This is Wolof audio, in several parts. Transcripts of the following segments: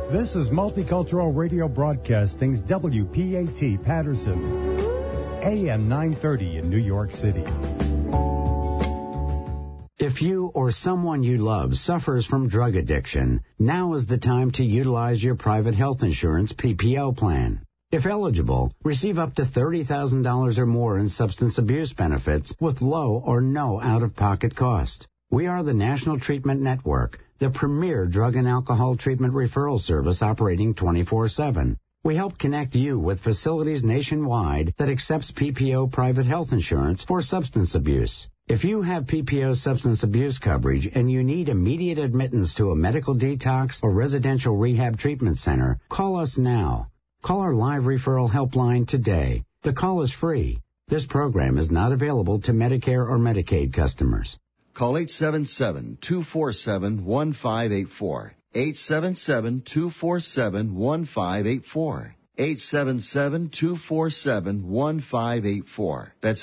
This is Multicultural Radio Broadcasting's WPAT Patterson, AM 930 in New York City. If you or someone you love suffers from drug addiction, now is the time to utilize your private health insurance PPO plan. If eligible, receive up to $30,000 or more in substance abuse benefits with low or no out-of-pocket cost. We are the National Treatment Network, the premier drug and alcohol treatment referral service operating 24/7. We help connect you with facilities nationwide that accepts PPO private health insurance for substance abuse. If you have PPO substance abuse coverage and you need immediate admittance to a medical detox or residential rehab treatment center, call us now. Call our live referral helpline today. The call is free. This program is not available to Medicare or Medicaid customers. Call 877-247-1584. 877-247-1584. 877-247-1584. That's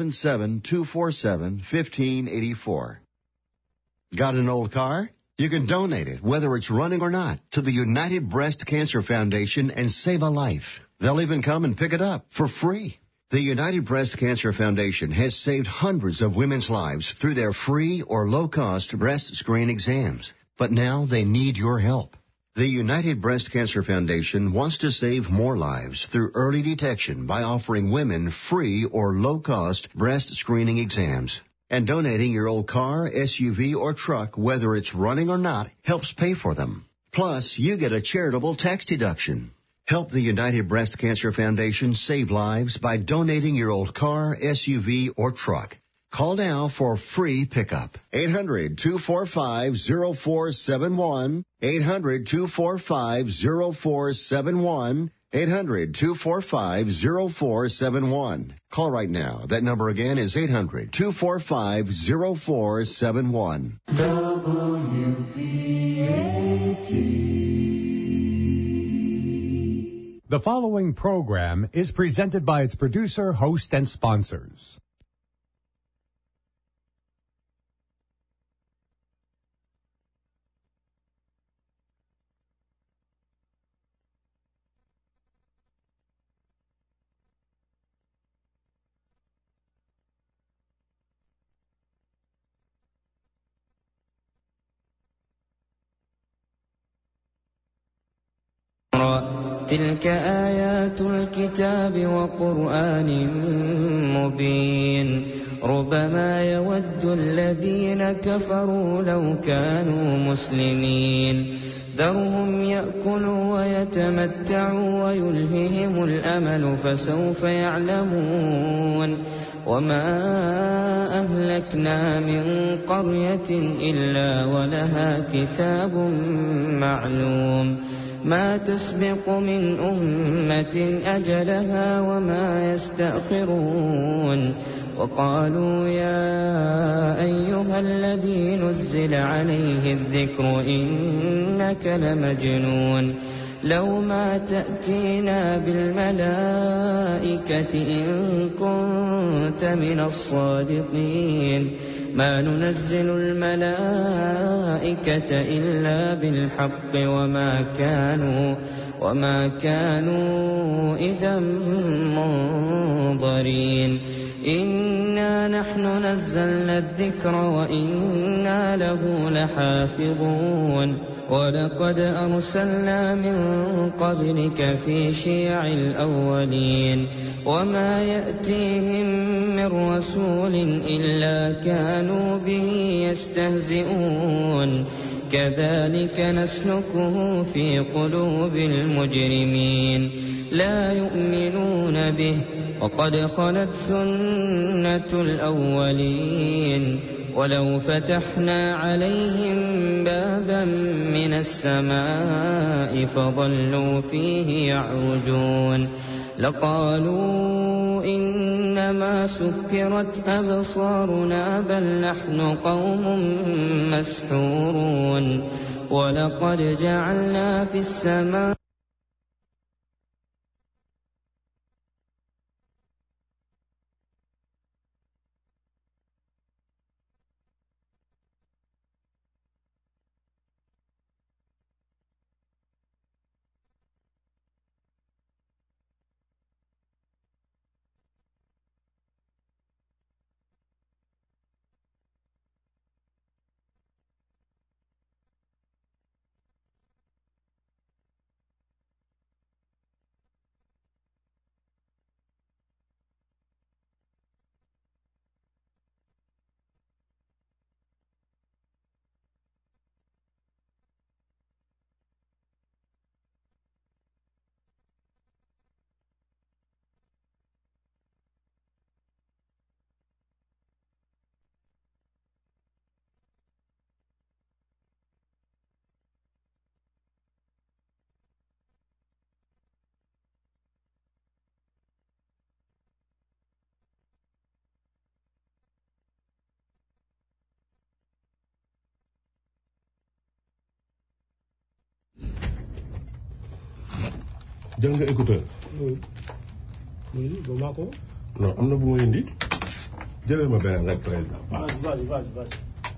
877-247-1584. Got an old car? You can donate it, whether it's running or not, to the United Breast Cancer Foundation and save a life. They'll even come and pick it up for free. The United Breast Cancer Foundation has saved hundreds of women's lives through their free or low-cost breast screen exams. But now they need your help. The United Breast Cancer Foundation wants to save more lives through early detection by offering women free or low-cost breast screening exams. And donating your old car, SUV, or truck, whether it's running or not, helps pay for them. Plus, you get a charitable tax deduction. Help the United Breast Cancer Foundation save lives by donating your old car, SUV, or truck. Call now for free pickup. 800-245-0471. 800-245-0471. 800-245-0471. Call right now. That number again is 800-245-0471. WPAT. The following program is presented by its producer, host, and sponsors. تلك آيات الكتاب وقرآن مبين ربما يود الذين كفروا لو كانوا مسلمين ذرهم يأكلوا ويتمتعوا ويلههم الأمل فسوف يعلمون وما أهلكنا من قرية إلا ولها كتاب معلوم ما تسبق من أمة أجلها وما يستأخرون وقالوا يا أيها الذي نزل عليه الذكر إنك لمجنون لو ما تأتينا بالملائكة إن كنت من الصادقين ما ننزل الملائكة إلا بالحق وما كانوا إذا منظرين إنا نحن نزلنا الذكر وإنا له لحافظون ولقد أرسلنا من قبلك في شيع الأولين وما يأتيهم من رسول إلا كانوا به يستهزئون كذلك نسلكه في قلوب المجرمين لا يؤمنون به وقد خلت سنة الأولين ولو فتحنا عليهم بابا من السماء فظلوا فيه يعرجون لقالوا إنما سكرت أبصارنا بل نحن قوم مسحورون ولقد جعلنا في السماء jël nga écouteur. ba maa ko. non am na bu ma indi jëlee ma beneen rek président. vas-y.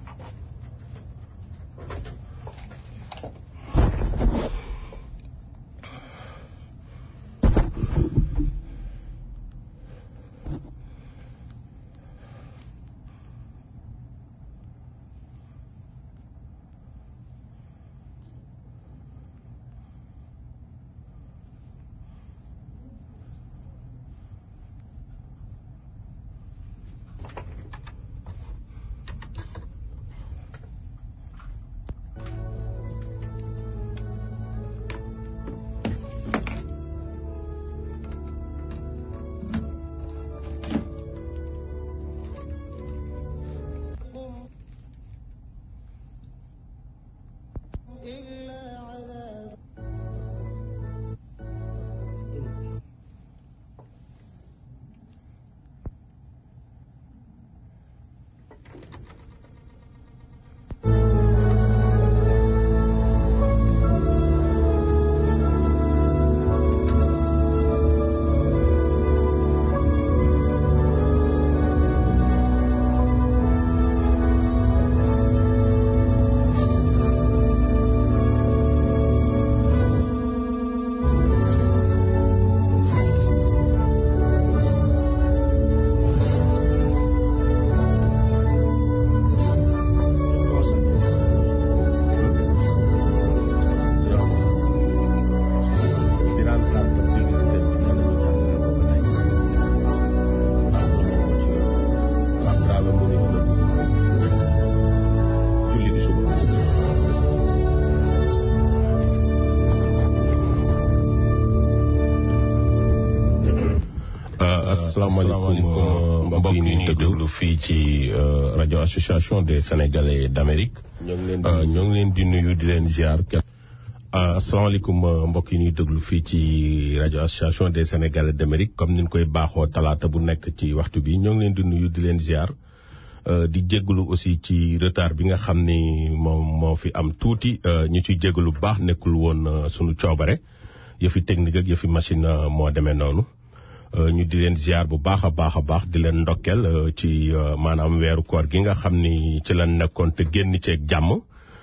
asalaamaaleykum mbokk yi ñuy déglu fii ci rajo association des sénégalais d'Amérique. ñoo ngi leen di nuyu di leen ziar. asalaamaaleykum mbokk yi ñuy déglu fii ci rajo association des sénégalais d'Amérique comme ni ñu koy baaxoo talaata bu nekk ci waxtu bi ñoo ngi leen di nuyu di leen ziar. di jégalu aussi ci retard bi nga xam ni moo fi am tuuti ñu ciy jégalu bu baax nekkul woon sunu coobare yëfi technique ak yëfi machine moo demee noonu. ñu di leen ziar bu baax a baax di leen ndokkel ci maanaam weeru koor gi nga xam ni ci la nekkoon te génn ceeg jàmm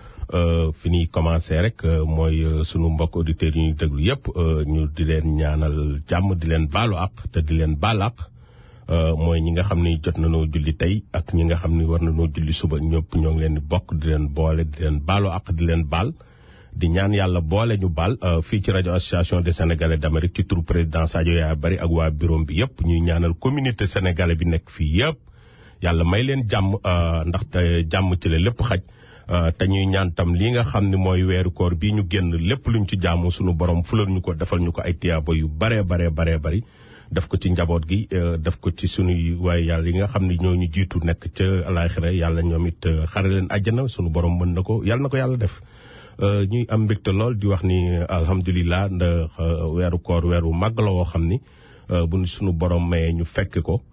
fi ñuy commencé rek mooy sunu mbokk auditeurs yi ñuy déglu yépp ñu di leen ñaanal jàmm di leen baalu àq te di leen baal àq mooy ñi nga xam ni jot nañoo julli tey ak ñi nga xam ni war nañoo julli suba ñëpp ñoo ngi leen di bokk di leen boole di leen baalu àq di leen baal. di ñaan yàlla boole ñu baal fii ci rajo association des sénégalais d'Amérique ci turu président Sadio Yaya Bari ak waa bureau bi yëpp ñuy ñaanal communauté sénégalais bi nekk fii yëpp yàlla may leen jàmm ndaxte jàmm ci la lépp xaj te ñuy ñaan tam lii nga xam ne mooy weeru koor bii ñu génn lépp luñ ci jaamu sunu borom fulal ñu ko defal ñu ko ay tiyaaba yu baree bari def ko ci njaboot gi def ko ci sunuy waaye yàlla yi nga xam ne ñoo ñu jiitu nekk ca alaaxira yàlla ñoom it xare leen àjjana sunu borom mën na ko yàlla na ko yàlla def. ñuy am mbégte lool di wax ni alhamdulilah ndax weeru koor weeru màgg la woo xam ni bu suñu borom mayee ñu fekk ko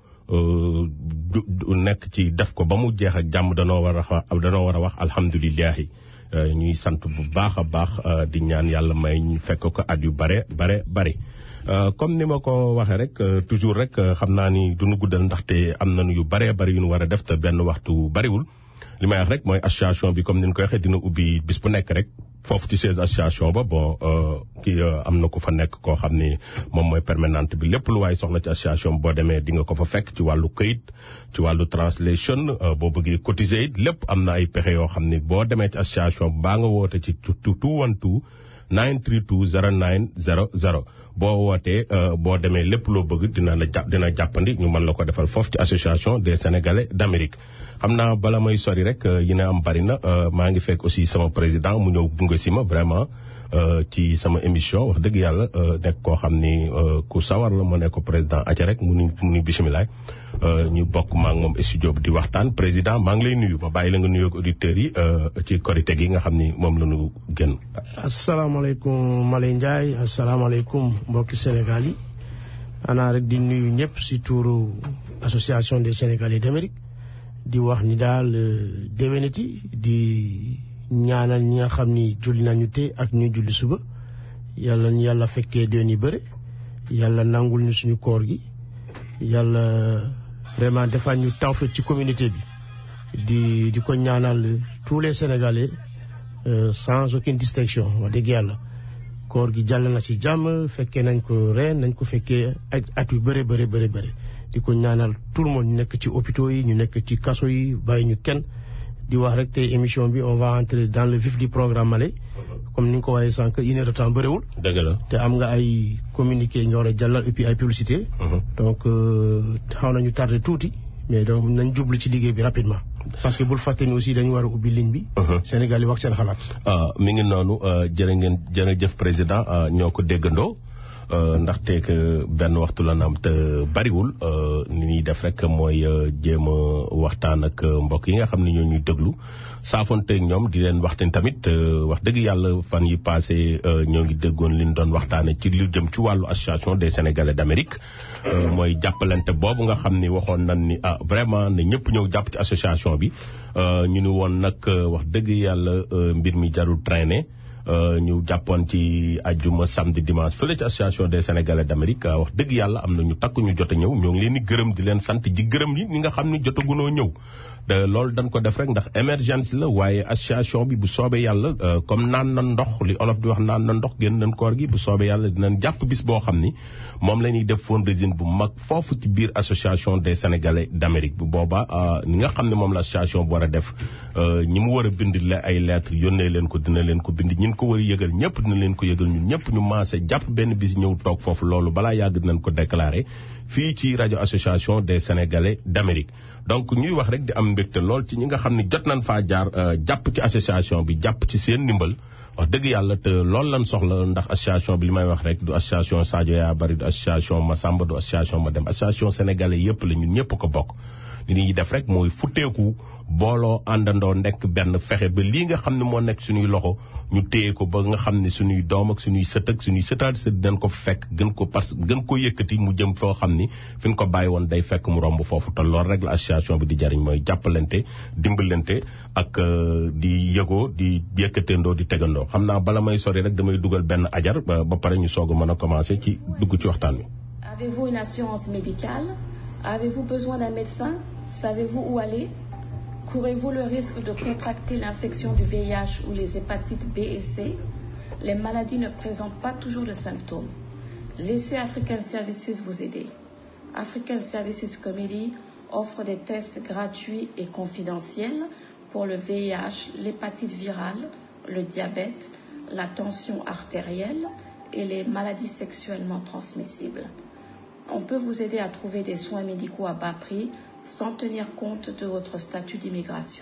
du nekk ci def ko ba mu jeex ak jàmm danoo war a wax alhamdulilahi ñuy sant bu baax a baax di ñaan yàlla may ñu fekk ko at yu bare comme ni ma ko waxee rek toujours rek xam naa ni duñu guddal ndaxte am nañu yu bare yu ñu war a def te benn waxtu bariwul. li may wax rek mooy association bi comme ni ñu koy waxee dina ubbi bis bu nekk rek foofu ci siège association ba bon kii am na ko fa nekk koo xam ni moom mooy permanente bi lépp lu waay soxla ci association boo demee di nga ko fa fekk ci wàllu këyit ci wàllu translation boo bëggee cotiser it lépp am na ay pexe yoo xam ni boo demee ci association baa nga woote ci 212 932 0900 boo wootee boo demee lépp loo bëgg dina jàppandi ñu mën la ko defal foofu ci association des sénégalais d'Amérique. xam naa bala may sori rek yi ne am bari na maa ngi fekk aussi sama président mu ñëw gunge si ma vraiment ci sama émission wax dëgg yàlla nekk koo xam ni ku sawar la ma nekk ko président aca rek mu ni bisimilah ñu bokk maa ngi moom studio bi di waxtaan président maa ngi lay nuyu ma bàyyi la nga nuyoog auditeurs yi ci korite gi nga xam ni moom la ñu génn. asalaamaaleykum Maley Ndiaye asalaamaaleykum mbokki Sénégal yi ana rek di nuyu ñëpp si tuuru association des sénégalais d'Amérique. di wax ni daal déwénati di ñaanal ñi nga xam ni julli nañu te ak ñu julli suba yàlla ñu yàlla fekkee déwén yu bëri yàlla nangul ñu suñu koor gi yàlla vraiment defal ñu tawfeex ci communauté bi di ko ñaanal tous les Sénégalais sans aucune distinction wax dëgg yàlla koor gi jàll na ci jàmm fekkee nañ ko ren nañ ko fekkee at yu bëri di ko ñaanal tout le monde ñu nekk ci hôpitaux yi ñu nekk ci kaso yi bàyyi ñu kenn di wax rek tey émission bi on va entrer dans le vif du programme Maley comme ni nga ko waxee sànq 1 heure de temps bëriwul. dëgg la te am nga ay communiqué nga war a jàllal et puis ay publicité. donc xaw nañu tardé tuuti mais donc nañ jublu ci liggéey bi rapidement. parce que bul fàtte ni aussi dañu war a ubbi ligne bi. Sénégal yi wax seen xalaat. mi ngi noonu jërëjëf président ñoo ko déggandoo. ndaxte benn waxtu la naam te bariwul ni ñuy def rek mooy jéem a waxtaan ak mbokk yi nga xam ne ñoo ñuy déglu saafonteeg ñoom di leen waxtaan tamit wax dëgg yàlla fan yi passé ñoo ngi déggoon li ñu doon waxtaane ci lu jëm ci wàllu association des Sénégalais d'Amérique mooy jàppalante boobu nga xam ni waxoon nañ ni vraiment ne ñëpp ñëw jàpp ci association bi ñu ni woon nag wax dëgg yàlla mbir mi jarul traîner. ñu jàppoon ci ajjuma samedi dimanche fële ci association des Sénégalais d'Amérique wax dëgg yàlla am na ñu takk ñu jot a ñëw ñoo ngi leen di gërëm di leen sant ji gërëm yi ñi nga xam ni jotagunoo ñëw loolu dañ ko def rek ndax émergence la waaye association bi bu soobee yàlla comme naan na ndox li olof di wax naan na ndox génn nañ koor gi bu soobee yàlla dinañ jàpp bis boo xam ni moom la ñuy def fundraising bu mag foofu ci biir association des Sénégalais d'Amérique bu boobaa ni nga xam ne moom la association bu war a def ñi mu war a bind ay lettres yónnee leen ko dina leen ko bind ñin ko war a yëgal ñëpp dina leen ko yëgal ñun ñëpp ñu maase jàpp benn bis ñëw toog foofu loolu balaa yàgg dinañ ko déclarer fii ci rajo association des Sénégalais d'Amérique donc ñuy wax rek di am mbégte lool ci ñi nga xam ne jot nañ faa jaar jàpp ci association bi jàpp ci seen ndimbal wax dëgg yàlla te loolu lañ soxla ndax association bi li may wax rek du association Sadio yaa bari du association Massamba du association ma dem association sénégalais yëpp la ñun ñëpp ko bokk li ñuy def rek mooy futteeku booloo àndandoo nekk benn fexe ba lii nga xam ne moo nekk suñuy loxo ñu téye ko ba nga xam ne suñuy doom ak suñuy sët ak suñuy sëtaat sët dañ ko fekk gën ko yëkkati mu jëm foo xam ni fi ñu ko bàyyi woon day fekk mu romb foofu te loolu rek la association bi di jariñ mooy jàppalante dimbalante ak di yëgoo di yëkkateendoo di tegandoo xam naa bala may sori rek damay dugal benn ajar ba pare ñu soog a mën a commencer ci dugg ci waxtaan wi. Avez-vous une assurance médicale? Avez-vous besoin d'un médecin? Savez-vous où aller? Courez-vous le risque de contracter l'infection du VIH ou les hépatites B et C? Les maladies ne présentent pas toujours de symptômes. Laissez African Services vous aider. African Services Committee offre des tests gratuits et confidentiels pour le VIH, l'hépatite virale, le diabète, la tension artérielle et les maladies sexuellement transmissibles. On peut vous aider à trouver des soins médicaux à bas prix sans tenir compte de votre statut d'immigration.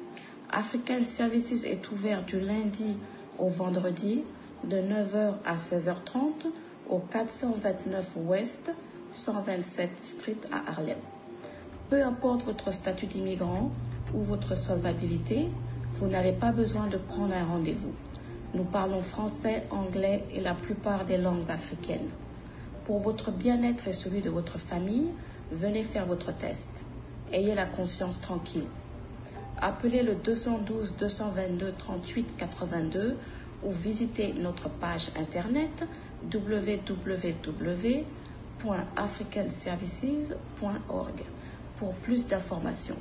African Services est ouvert du lundi au vendredi de 9h à 16h30 au 429 Ouest 127 Street à Harlem. Peu importe votre statut d'immigrant ou votre solvabilité, vous n'avez pas besoin de prendre un rendez-vous. Nous parlons français, anglais et la plupart des langues africaines. Pour votre bien-être et celui de votre famille, venez faire votre test. Ayez la conscience tranquille. Appelez le 212 222 38 82 ou visitez notre page internet www.africanservices.org pour plus d'informations.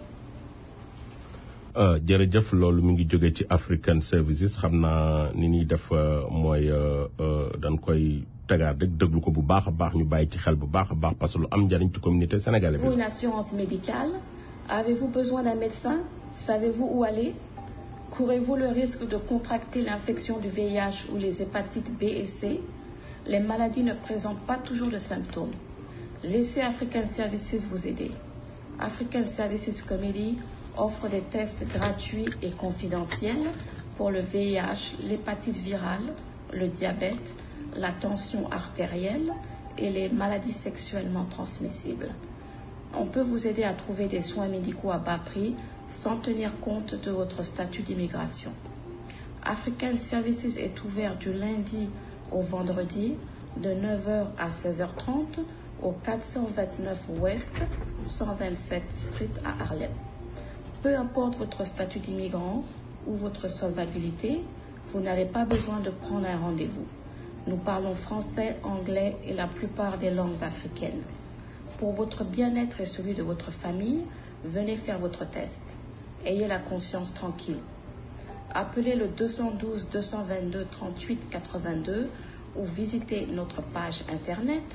jërëjëf loolu mi ngi jóge ci African Services xam naa ni ñuy def mooy dañ koy tegaat rek déglu ko bu baax a baax ñu bàyyi ci xel bu baax a baax parce que lu am njariñ ci communauté sénégalaise bi. Avez-vous une assurance médicale? Avez-vous besoin d'un médecin? Savez-vous où aller? Courez-vous le risque de contracter l'infection du VIH ou les hépatites B et C? Les maladies ne présentent pas toujours de symptômes. Laissez African Services vous aider. African Services Committee offre des tests gratuits et confidentiels pour le VIH, l'hépatite virale, le diabète, la tension artérielle et les maladies sexuellement transmissibles. On peut vous aider à trouver des soins médicaux à bas prix sans tenir compte de votre statut d'immigration. African Services est ouvert du lundi au vendredi de 9h à 16h30 au 429 Ouest 127 Street à Harlem. Peu importe votre statut d'immigrant ou votre solvabilité, vous n'avez pas besoin de prendre un rendez-vous. Nous parlons français, anglais et la plupart des langues africaines. Pour votre bien-être et celui de votre famille, venez faire votre test. Ayez la conscience tranquille. Appelez le 212 222 38 82 ou visitez notre page internet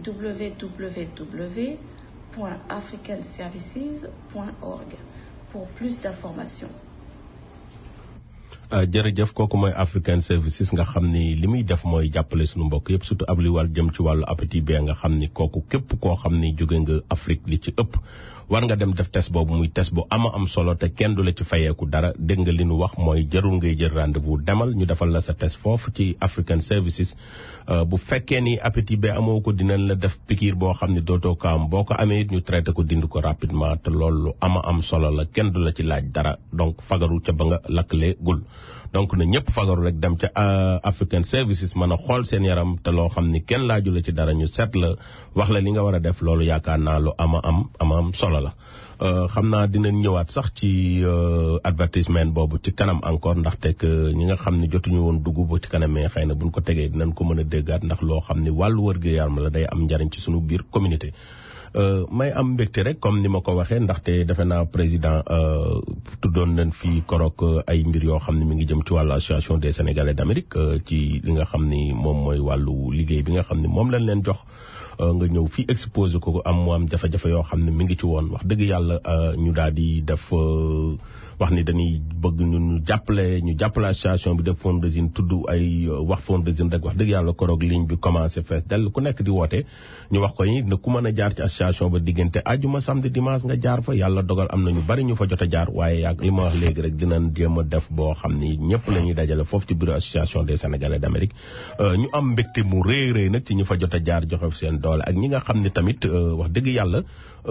www.africanservices.org pour plus d'informations. jërëjëf kooku mooy African Services nga xam ni li muy def mooy jàppale suñu mbokk yëpp surtout ab li wàll jëm ci wàllu appétit bi nga xam ni kooku képp koo xam ni jóge nga Afrique li ci ëpp war nga dem def test boobu muy test bu am solo te kenn du la ci fayeeku dara dégg nga li nu wax mooy jarul ngay jël rendez-vous demal ñu defal la sa test foofu ci African Services bu fekkee ni appétit bi amoo ko dinañ la def piqûre boo xam ni dootoo ko am boo ko amee it ñu traité ko dindi ko rapidement te loolu am solo la kenn du la ci laaj dara donc fagaru ca ba nga lakkale gul donc na ñëpp fagaru rek dem ca African Services mën a xool seen yaram te loo xam ni kenn laaju la ci dara ñu seet la wax la li nga war a def loolu yaakaar naa lu am solo la. xam naa dinañ ñëwaat sax ci advertisement boobu ci kanam encore ndaxte que ñi nga xam ne jotuñu woon dugg ba ci kanam mais xëy na buñ ko tegee dinañ ko mën a déggaat ndax loo xam ni wàllu wér-gu-yaram la day am njariñ ci sunu biir communauté. may am mbégte rek comme ni ma ko waxee ndaxte defe naa président tuddoon nañ fii korok ay mbir yoo xam ne mi ngi jëm ci wàllu association des Sénégalais d'Amérique ci li nga xam ni moom mooy wàllu liggéey bi nga xam ni moom lañ leen jox nga ñëw fii exposé ko mu am jafe-jafe yoo xam ne mi ngi ci woon wax dëgg yàlla ñu daal di def wax ni dañuy bëgg ñu jàppale association bi def fundraising tudd ay wax fundraising rek wax dëgg yàlla koroog ligne bi commencé fees dell ku nekk di woote ñu wax ko ni ne ku mën a jaar ci association ba diggante àjjuma samedi dimanche nga jaar fa yàlla dogal am na ñu bari ñu fa jot a jaar waaye yàgg li ma wax léegi rek dinañ jéem a def boo xam ni ñëpp la ñuy dajale foofu ci bureau association des Sénégalais d'Amérique ñu am mbégte mu rëy nag ci ñu fa jot a jaar joxe seen doole ak ñi nga xam ne tamit wax dëgg yàlla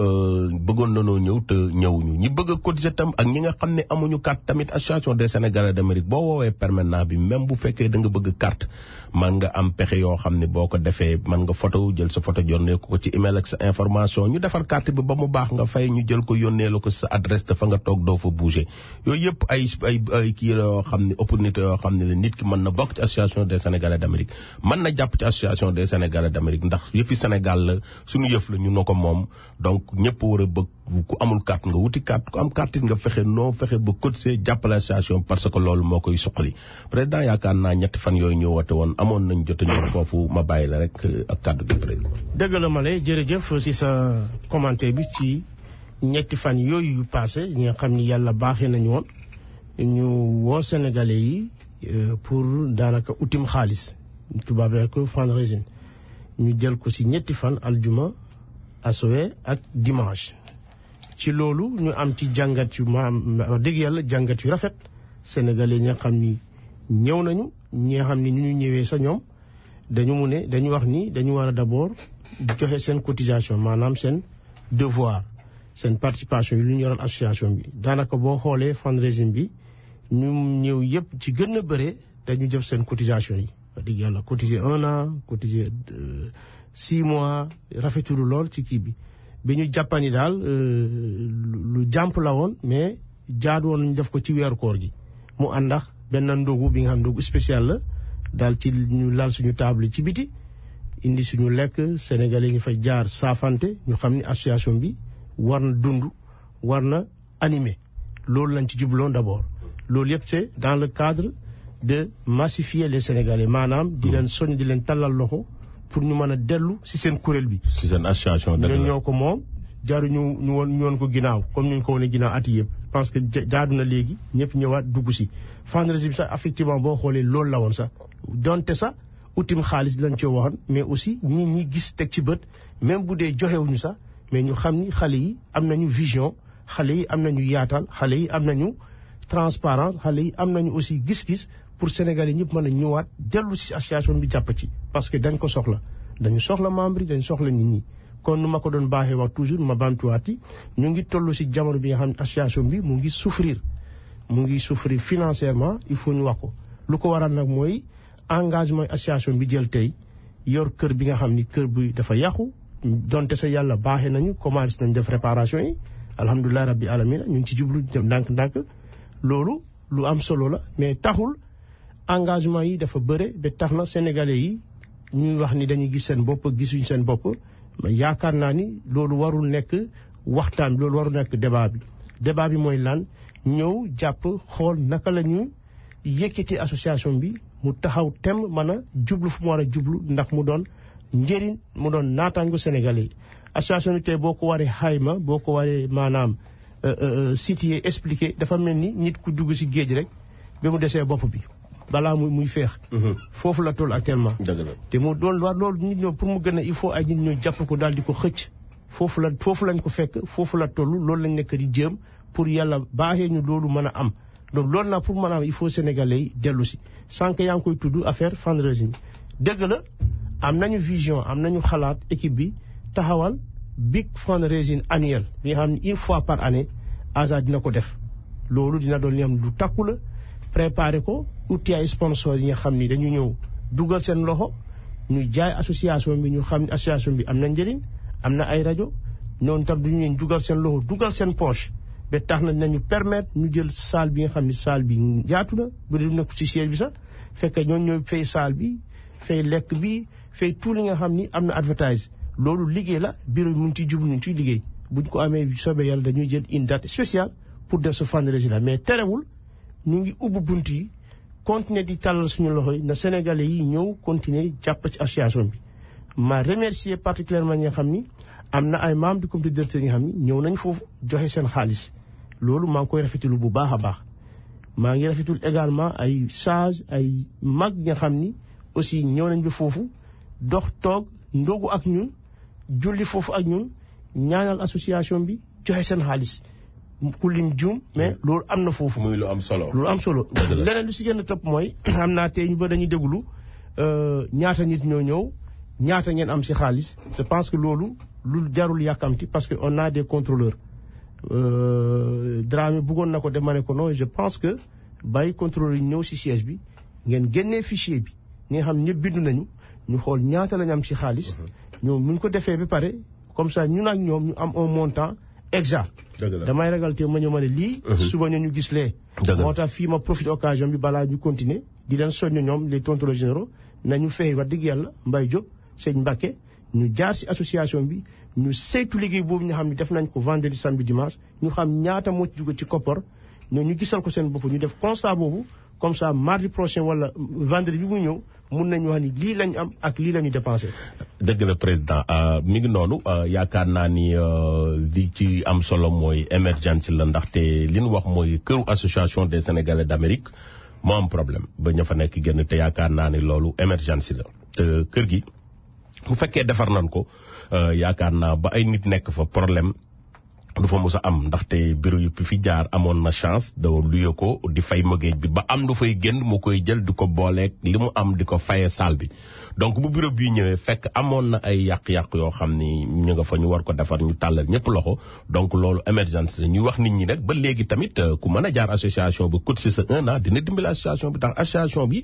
bëggoon nañoo ñëw te ñëwuñu ñi bëgg a cotiser tam ak ñi nga xam ne amuñu carte tamit association des Sénégalais d'Amérique boo woowee permanent bi même bu fekkee da nga bëgg carte man nga am pexe yoo xam ne boo ko defee man nga photo jël sa photo yónnee ko ci email ak sa information ñu defar carte bi ba mu baax nga fay ñu jël ko yónnee la ko sa adresse dafa nga toog doo fa bouger yooyu yëpp ay kii yoo xam ne opportunité yoo xam ne la nit ki mën na bokk ci association des Sénégalais d'Amérique mën na jàpp ci association des Sénégalais d'Amérique ndax yëfi Sénégal la suñu yëf la ñu na ko moom donc ñëpp war a bëgg ku amul carte nga wuti carte ku am carte nga fexe ba cotiser jàppale association parce que loolu moo koy suqali président yaakaar naa ñetti fan yooyu ñu woote woon amoon nañ jot a ñëw foofu ma bàyyi la rek ak kàddu gi président. dëgg la ma lay jërëjëf si sa commentaire bi ci ñetti fan yooyu yu passé ñi nga xam ni yàlla baaxee nañu woon ñu woo Sénégalais yi pour daanaka utim xaalis tubaab yi ko fundraising ñu jël ko si ñetti fan aljuma asowe ak dimanche. ci loolu ñu am ci jàngat yu wax dëgg yàlla jàngat yu rafet sénégalais ñi nga xam ni ñëw nañu ñi nga xam ni ñu ñëwee sa ñoom dañu wax ni dañu war a d'abord joxe seen cotisation maanaam seen devoir seen participation yi lu ñu yoral association bi daanaka boo xoolee fundraising bi ñu ñëw yëpp ci gën a bëre dañu jëf seen cotisation yi wax dëgg yàlla cotiser 1 an cotiser 6 mois rafetulu lool ci kii bi ñu jàppani daal lu jàmp la woon mais jaadu woon nañu def ko ci weeru koor gi mu àndax benn ndogu bi nga xam ndogu spécial la daal ci ñu lal suñu table ci biti indi suñu lekk sénégalais ñu fa jaar saafante ñu xam ni association bi war na dund war na animer loolu lañ ci jubloon d'abord loolu yëpp c'est dans le cadre de massifier les sénégalais maanaam di leen soñ di leen tallal loxo pour ñu mën a dellu ci seen kuréel bi. ci seen association dëgg la ñun ñoo ko moom jaaru ñu woon ko ginnaaw comme ñu ko wane ginnaaw at yëpp parce que jaadu na léegi ñëpp ñëwaat dugg ci. fundraising bi sax effectivement boo xoolee loolu la woon sax donte sax utim xaalis lañ ci waxoon mais aussi nit ñi gis teg ci bët même bu dee joxewuñu sax mais ñu xam ni xale yi am nañu vision xale yi am nañu yaatal xale yi am nañu transparence xale yi am nañu aussi gis-gis. pour Sénégalais ñëpp mën a ñëwaat dellu ci association bi jàpp ci parce que dañ ko soxla dañu soxla membre yi dañu soxla nit ñi kon nu ma ko doon baaxee wax toujours ma bantuwaati ñu ngi toll ci jamono bi nga xam ne association bi mu ngi souffrir financièrement il faut ñu wax ko lu ko waral nag mooy engagement association bi jël tey yor kër bi nga xam ni kër bi dafa yàqu donte sa yàlla baaxee nañu commencé nañ def réparation yi alhamdulilah rabbi alamina ñu ngi ci jublu ndànk-ndànk loolu lu am solo la mais taxul engagement yi dafa bëre ba tax na sénégalais yi ñuy wax ni dañuy gis seen bopp gisuñ seen bopp mais yaakaar naa ni loolu warul nekk waxtaan bi loolu warul nekk débat bi mooy lan ñëw jàpp xool naka la ñu yëkkati association bi mu taxaw tem mën a jublu fu mu war a jublu ndax mu doon njëriñ mu doon naataango sénégalais yi association bi tey boo ko waree xayma boo ko waree maanaam situer expliquer dafa mel ni nit ku dugg ci géej rek ba mu desee bopp bi balaa muy feex foofu la toll actuellement te mu doon war loolu nit ñoo pour mu gën a il faut ay nit ñoo jàpp ko daal di ko xëcc foofu lañ ko fekk foofu la toll loolu lañ nekk di jéem pour yàlla baaxee ñu loolu mën a am donc loolu naa pour mën a am il faut sénégalais yi dellu si sànq yaa ngi koy tudd affaire fundraising dëgg la am nañu vision am nañu xalaat équipe bi taxawal big fundraising annuel bi nga xam ne une fois par année ASA dina ko def loolu dina doon li am lu takku la préparer ko uti ay sponsor yi nga xam ni dañu ñëw dugal seen loxo ñu jaay association bi ñu xam ne association bi am na njëriñ am na ay rajo ñoom tam duñu leen dugal seen loxo dugal seen poche ba tax na nañu permettre ñu jël salle bi nga xam ne salle bi jaatu na bu dee nekk ci siège bi sax fekk ñoom ñooy fay salle bi fay lekk bi fay tout li nga xam ni am na advertise loolu liggéey la bureau bi mu ngi ciy jublu ñu ngi ciy liggéey buñ ko amee soobee yàlla dañuy jël une date spéciale pour def ce fundraising la mais terewul ñu ngi ubbi bunt yi continuer di tàllal suñu loxo yi na sénégalais yi ñëw continuer jàpp ci association bi ma remercier particulièrement ñi nga xam ni am na ay membres du comité directeur yi nga xam ni ñëw nañ foofu joxe seen xaalis loolu maa ngi koy rafetlu bu baax a baax maa ngi rafetlu également ay sage ay mag nga xam ni aussi ñëw nañ ba foofu dox toog ndogu ak ñun julli foofu ak ñun ñaanal association bi joxe seen xaalis ku lim juum mais loolu am na foofu. muy lu am solo. lu am solo leneen lu si gën a topp mooy xam naa tey ñu ba dañuy déglu ñaata nit ñoo ñëw ñaata ngeen am si xaalis je pense que loolu lu jarul yàkkamti parce que on a des contrôleurs Dramé bëggoon na ko demane ko non je pense que bàyyi contrôleurs yi ñëw si siège bi ngeen génnee fichier bi ñi nga xam ñëpp bindu nañu ñu xool ñaata lañu am si xaalis ñoom mu ñu ko defee ba pare comme ça ñun ak ñoom ñu am un montant exact damay ragal te ma ñëw ma ne lii suba ñu gis lee moo tax fii ma profite occasion bi balaa ñu continuer di leen soññ ñoom les contrôleurs généraux nañu fexe wax dëgg yàlla Mbaye Diop Sëñ Mbacke ñu jaar si association bi ñu saytu liggéey boobu ñu xam ne def nañ ko vendredi samedi dimanche ñu xam ñaata moo ci jóge ci koppar ñu gisal ko seen bopp ñu def constat boobu comme ça mardi prochain wala vendredi bi mu ñëw mun nañu wax ni lii lañ am ak lii la ñu dépensé. dëgg la président mi ngi noonu yaakaar naa ni li ci am solo mooy émergence la ndaxte li ñu wax mooy këru association des sénégalais d'Amérique moo am problème ba ña fa nekk génn te yaakaar naa ni loolu émergence la te kër gi bu fekkee defar nañ ko yaakaar naa ba ay nit nekk fa problème du fa mos a am ndaxte bureau yu fi jaar amoon na chance da luye ko di fay magéej bi ba am du fay génn mu koy jël di ko booleeg li mu am di ko faye salle bi donc bu bureau bii ñëwee fekk amoon na ay yàq-yàq yoo xam ni ñu nga fa ñu war ko defar ñu tàllal ñëpp loxo donc loolu émergence la ñuy wax nit ñi nag ba léegi tamit ku mën a jaar association bi cotiser sa 1 an dina dimbali association bi tax association bi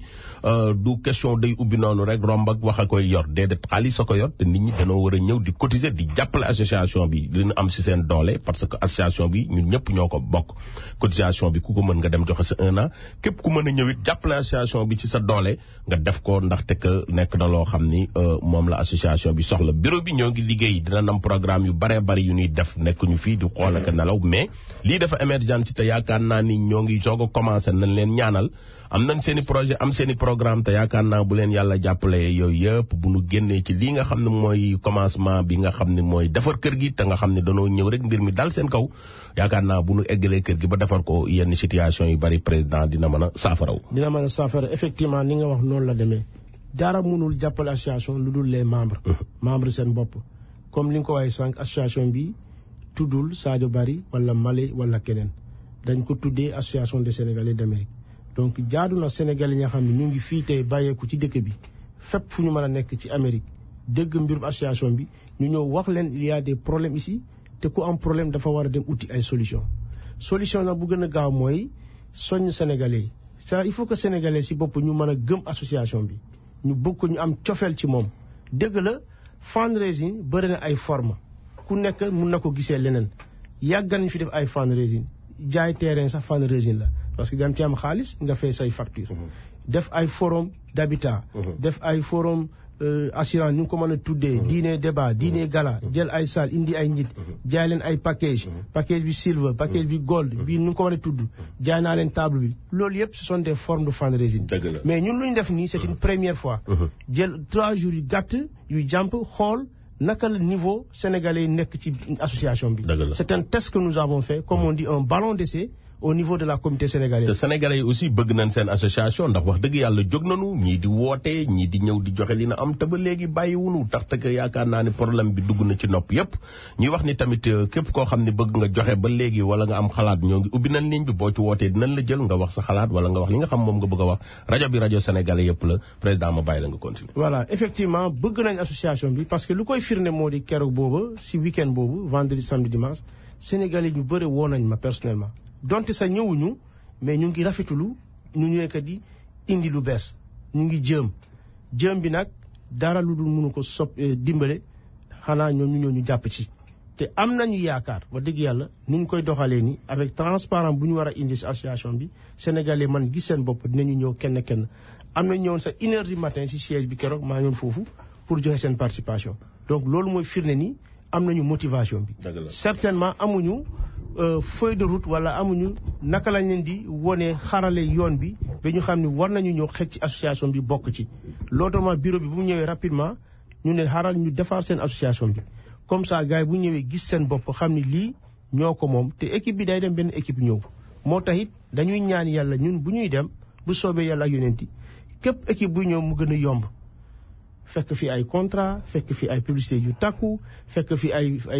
du question day ubbi noonu rek romb ak wax a koy yor déedéet xaalis a ko yor te nit ñi dañoo war a ñëw di cotiser di jàppale association bi dina am si seen doole parce que association bi ñun ñëpp ñoo ko bokk cotisation bi ku ko mën nga dem joxe sa 1 an képp ku mën a ñëw it jàppale association bi ci sa doole nga def ko ndaxte que nekk na loo xam ni moom la association bi soxla bureau bi ñoo ngi liggéey dina nam programme yu bare bari yu ñuy def nekk ñu fii di xool ak nelaw mais lii dafa émergence te yaakaar naa ni ñoo ngi soog a commencé nañ leen ñaanal am nañ seen i projet am seen i programme te yaakaar naa bu leen yàlla jàppale yooyu yëpp bu nu génnee ci lii nga xam ne mooy commencement bi nga xam ne mooy defar kër gi te nga xam ne danoo ñëw rek mbir mi dal seen kaw yaakaar naa bu nu eggalee kër gi ba defar ko yenn situation yu bari président dina mën a saafaraw. dina mën a saafara effectivement ni nga wax noonu la demee dara mënul jàppale association lu dul les membres. membres seen bopp comme li nga ko waxee sànq association bi tuddul Sadio Bari wala Malé wala keneen dañ ko tuddee association des Sénégalais d'Amérique donc jaadu na Sénégalais yi nga xam ne ñu ngi fii tey bàyyeeku ci dëkk bi fépp fu ñu mën a nekk ci Amérique dégg mbirum association bi ñu ñëw wax leen il y a des problèmes ici te ku am problème dafa war a dem uti ay solution nag bu gën a gaaw mooy soññ Sénégalais yi ça il faut que Sénégalais si bopp ñu mën a gëm association bi ñu bëgg ko ñu am cofeel ci moom dëgg la fundraising bëri na ay forme ku nekk mun na ko gisee leneen yàgg nañ fi def ay fundraising jaay terrain sax fundraising la parce que dam ci am xaalis nga fay say facture def ay forum d'habitat def ay forum assurance ñu ko mën a tuddee dîner débat dîner gala jël ay salle indi ay nit jaay leen ay package bi silver package bi gold bii ñu ko mën a tudd jaay naa leen table bi loolu yëpp ce sont des formes de fundraising mais ñun lu ñu def nii c'est une première fois jël 3 jours yu gàtt yu jàmp xool naka la niveau sénégalais yi nekk ci association bi c'est un test que nous avons fait comme on dit un ballon d'essai au niveau de la communauté sénégalaise. te sénégalais yi aussi bëgg nañ seen association ndax wax dëgg yàlla jóg nañu ñii di woote ñii di ñëw di joxe li na am te ba léegi bàyyiwunu tax te yaakaar naa ne problème bi dugg na ci nopp yépp ñuy wax ni tamit képp koo xam ne bëgg nga joxe ba léegi wala nga am xalaat ñoo ngi ubbi nañ ligne bi boo ci wootee dinañ la jël nga wax sa xalaat wala nga wax li nga xam moom nga bëgg a wax rajo bi rajo sénégalais yépp la président ma bàyyi la nga continuer. voilà effectivement bëgg nañ association bi parce que lu koy firnde moo di keroog booba si week-end boobu vendredi samedi dimanche sénégalais ñu bëri woo nañ ma personnellement donte sa ñëwuñu mais ñu ngi rafetulu ñu nekk di indi lu bees ñu ngi jëm bi nag dara lu dul mënu ko dimbale xanaa ñoom ñu ñëw ñu jàpp ci te am nañu yaakaar wax dëgg yàlla ni ñu koy doxalee ni avec transparent bu ñu war a indi si association bi sénégalais man gis seen bopp dinañu ñëw kenn am nañu ñëwoon sa 1h du matin si siège bi keroog maa ñëwoon foofu pour joxe seen participation donc loolu mooy firnde ni am nañu motivation bi certainement amuñu feuille de route wala amuñu naka lañ leen di wone xarale yoon bi ba ñu xam ne war nañu ñëw xëcc ci association bi bokk ci loolu bureau bi bu mu ñëwee rapidement ñu ne xaaral ñu defar seen association bi comme ça gars yi bu ñëwee gis seen bopp xam ni lii ñoo ko moom te équipe bi day dem benn équipe ñëw moo tax it dañuy ñaan yàlla ñun bu ñuy dem bu soobee yàlla ak yonenti képp équipe bu ñëw mu gën a yomb fekk fi ay contrat fekk fi ay publicité yu takku fekk fi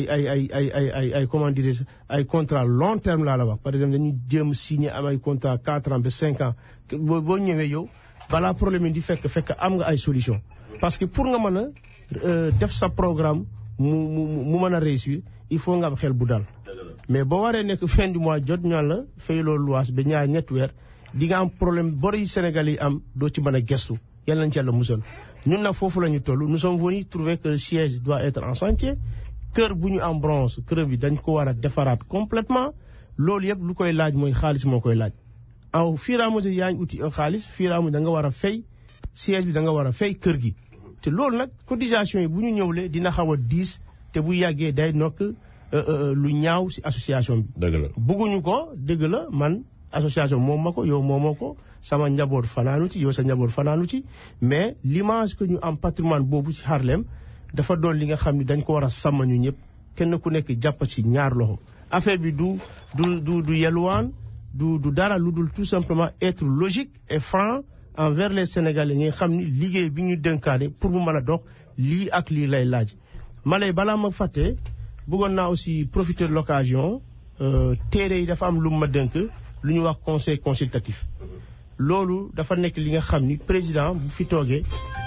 ay comment dirais-je ay contrat long terme laa la wax par exemple dañuy jéem signer am ay contrat 4 ans ba 5 ans boo ñëwee yow balaa problème yi di fekk am nga ay solution parce que pour nga mën a def sa programme mu mën a réussir il faut nga am xel bu dal mais boo waree nekk fin du mois jot ñaan la fay loolu luwaas ba ñetti weer di nga am problème bor yi Sénégal yi am doo ci mën a gestu yàlla nañ ci yàlla musal ñun nag foofu la ñu toll nous sommes venus trouver que le siège doit être en chantier kër bu ñu am bronze kër bi dañ ko war a defaraat complètement loolu yëpp lu koy laaj mooy xaalis moo koy laaj au fur et à mesure yaa ngi uti xaalis fur et à mesure da nga war a fay siège bi da nga war a fay kër gi te loolu nag cotisation yi bu ñu ñëwlee dina xaw a diis te bu yàggee day nokk lu ñaaw ci association bi. dëgg la bëgguñu ko dëgg la man association moom ma ko yow moomoo ko sama njaboot fanaanu ci yow sa njaboot fanaanu ci mais l'image que ñu am patrimoine boobu ci Harlem dafa doon li nga xam ne dañ ko war a sàmm ñu ñëpp kenn ku nekk jàpp ci ñaar loxo affaire bi du yelwaan du dara lu dul tout simplement être logique et franc envers les Sénégalais ñi nga xam ni liggéey bi ñu dénkaane pour mu mën a dox lii ak lii lay laaj. ma lay balaa ma fàtte bëggoon naa aussi profiter de l'occasion téere yi dafa am lu ma dénk lu ñu wax conseil consultatif loolu dafa nekk li nga xam ni président bu fi toogee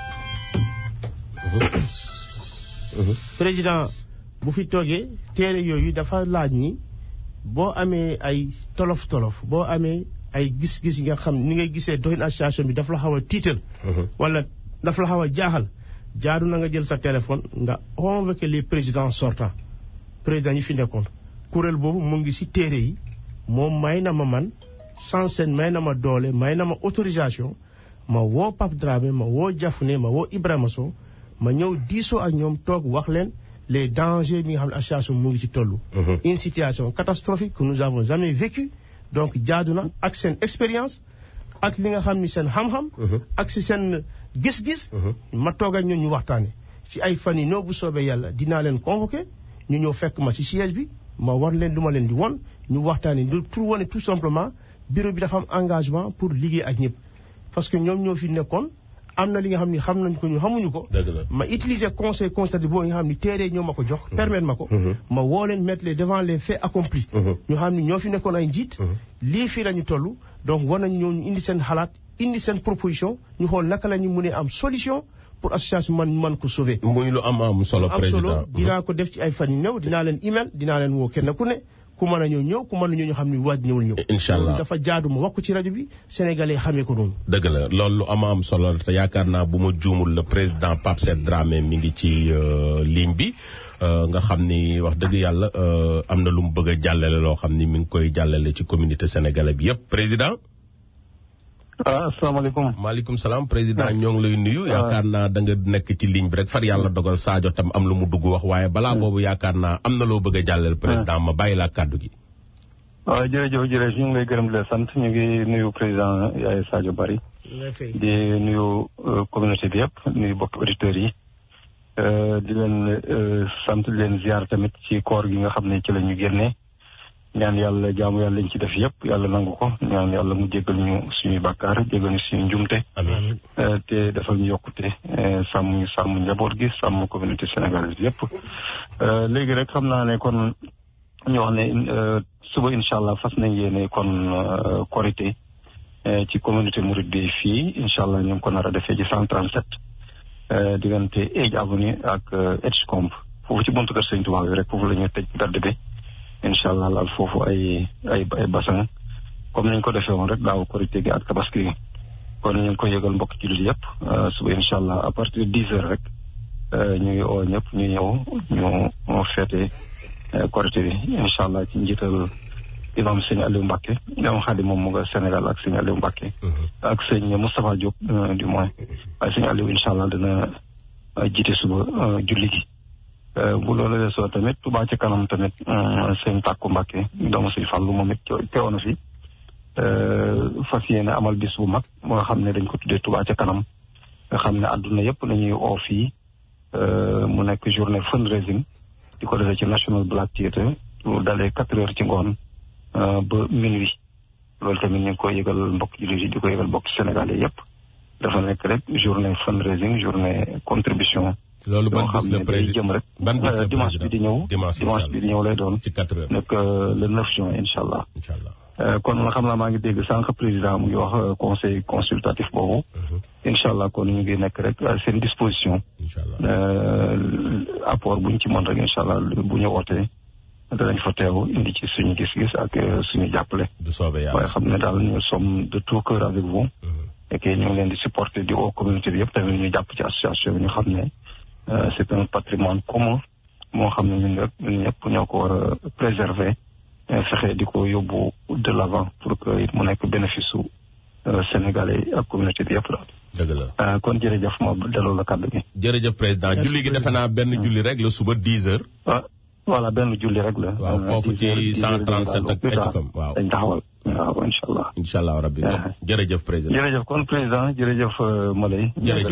téere yooyu dafa laaj ni boo amee ay tolof boo amee ay gis-gis yi nga xam ni ngay gisee doxin association bi dafa la xaw a tiital wala dafa la xaw a jaaxal jaadu na nga jël sa téléphone nga convoquer les présidents sortants président yi fi nekkoon kuréel boobu mu ngi ci téere yi moom may na ma man Sansen may na ma doole may na ma autorisation ma woo Pape Dramé ma woo Diafouné ma woo Ibrahima Sow ma ñëw diisoo ak ñoom toog wax leen les dangers bi nga xam ne association mu ngi ci tollu une situation catastrophique que nous avons jamais vécu donc jaadu na ak seen expérience ak li nga xam ni seen xam-xam ak si seen gis-gis ma toog ak ñoom ñu waxtaane ci ay fan yi noo bu soobee yàlla dinaa leen convoquer ñu ñëw fekk ma ci siège bi ma war leen du ma leen di won ñu waxtaane pour wane tout simplement bureau bi dafa am engagement pour liggéey ak ñëpp parce que ñoom ñoo fi nekkoon am na li nga xam ni xam nañ ko ñu xamuñu ko ma utiliser conseil consultatif boobu nga xam ni téere ñoo ma ko jox permettre ma ko ma woo leen mettre les devant les faits accomplis ñu xam ni ñoo fi nekkoon ay njiit lii fii la ñu toll donc war nañ ñoo ñu indi seen xalaat indi seen proposition ñu xool naka la ñu mënee am solution pour association man ko sauver muy lu am solo président dinaa ko def ci ay fan yu ñëw dinaa leen email dinaa leen woo kenn ku ne ku mën a ñëw ku mën a ñëw xam ni waaj ñëwul ñëw inshallah dafa jaadu ma wax ko ci rajo bi sénégalais xamee ko noonu dëgg la loolu lu am solo te yaakaar naa bu ma juumul le président Pape Sène Dramé mi ngi ci ligne bi nga xam ni wax dëgg yàlla am na lu mu bëgg a jàllale loo xam ni mi ngi koy jàllale ci communauté sénégalaise bi yëpp président asalaamaaleykum. maaleykum salaam président ñoo ngi lay nuyu. yaakaar naa da nga nekk ci ligne bi rek far yàlla dogal Sadio tam am lu mu dugg wax waaye balaa boobu yaakaar naa am na loo bëgg a jàllale président ma bàyyi laa kàddu gi. waaw jërëjëf ñu ngi lay gërëm di la sant ñu ngi nuyu président Yaya Sadio Barry di nuyu communauté bi yëpp nuyu bokk auditeurs yi di leen sant di leen ziar tamit ci koor gi nga xam ne ci la ñu génnee ñaan yàlla jaamu yàlla lañ ci def yëpp yàlla nangu ko ñaan yàlla mu jéggal ñu suñuy bàkkaar jéggal ñu suñu njumte te defal ñu yokkute sàmm njaboot gi sàmm communauté sénégalaise yëpp léegi rek xam naa ne kon ñu wax ne suba incha allah fas nañ yéene kon korité ci communauté mouride bi fii incha allah ñu ngi ko nar a defee ci 137 diggante Edge Avenue ak Edgecombe foofu ci buntu kër Sëñ Tuubaa bi rek foofu la ñuy tëj gàdd bi incha allah laal foofu ay bassin comme niñ ko defee woon rek daaw korité gi ak tabaski gi kon ñu ngi ko yëgal mbokk jullit yëpp suba incha allah à partir de 10 heures rek ñu ngi oo ñëpp ñu ñëw ñu feete korité bi incha allah ci njiital imam sëñ Aliou Mbacké imam Xaadim moom mu nga Sénégal ak sëñ Aliou Mbacké ak sëñ Moustapha Diop du moins waaye sëñ Aliou incha allah dina jiite suba julli gi bu loolu weesoo tamit Touba ci kanam tamit sëñ Tàkku Mbacké doomu sëñ Fàllu moom it teewoon na fi fas yéene amal bis bu mag moo xam ne dañ ko tuddee Touba ci kanam nga xam ne àdduna yëpp nañuy oo fii mu nekk journée fundraising di ko defee ci National Black Theatre lu dalee 4 heures ci ngoon ba minuit loolu tamit ñu ngi koy yëgal mbokk jullit yi di ko yëgal mbokk sénégalais yëpp dafa nekk rek journée fundraising journée contribution. loolu ban bis la président jëm rek dimanche bi di ñëw dimanche bi di ñëw lay doon ci 4 heures nekk le 9 juin incha allah. kon nga xam naa maa ngi dégg sànq président mu ngi wax conseil consultatif boobu. incha allah kon ñu ngi nekk rek à seen disposition. incha allah apport bu ñu ci mën rek incha allah bu ñu wootee danañ fa teew indi ci suñu gis-gis ak suñu jàppale. du soobee yàlla waaye xam ne daal ñu sommes de tout cœur avec vous. et que ñu ngi leen di supporter di woo communauté bi yëpp tamit ñu jàpp ci association bi ñu xam ne c'est un patrimoine commun moo xam ne ñun ñëpp ñoo ko war a préserver. fexe di ko yóbbu de l'avant pour que it mu nekk bénéfice su sénégalais ak communauté bi yëpp daal. dëgg la kon jërëjëf ma delloo la kàddu gi. jërëjëf président julli gi defe naa benn julli rek la suba 10 heures. voilà benn julli rek la. waaw foofu ci 137 ak Edgecombe waaw. dañ taxawal waaw incha allah. incha allah rabbi jërëjëf président. jërëjëf kon président jërëjëf Malay.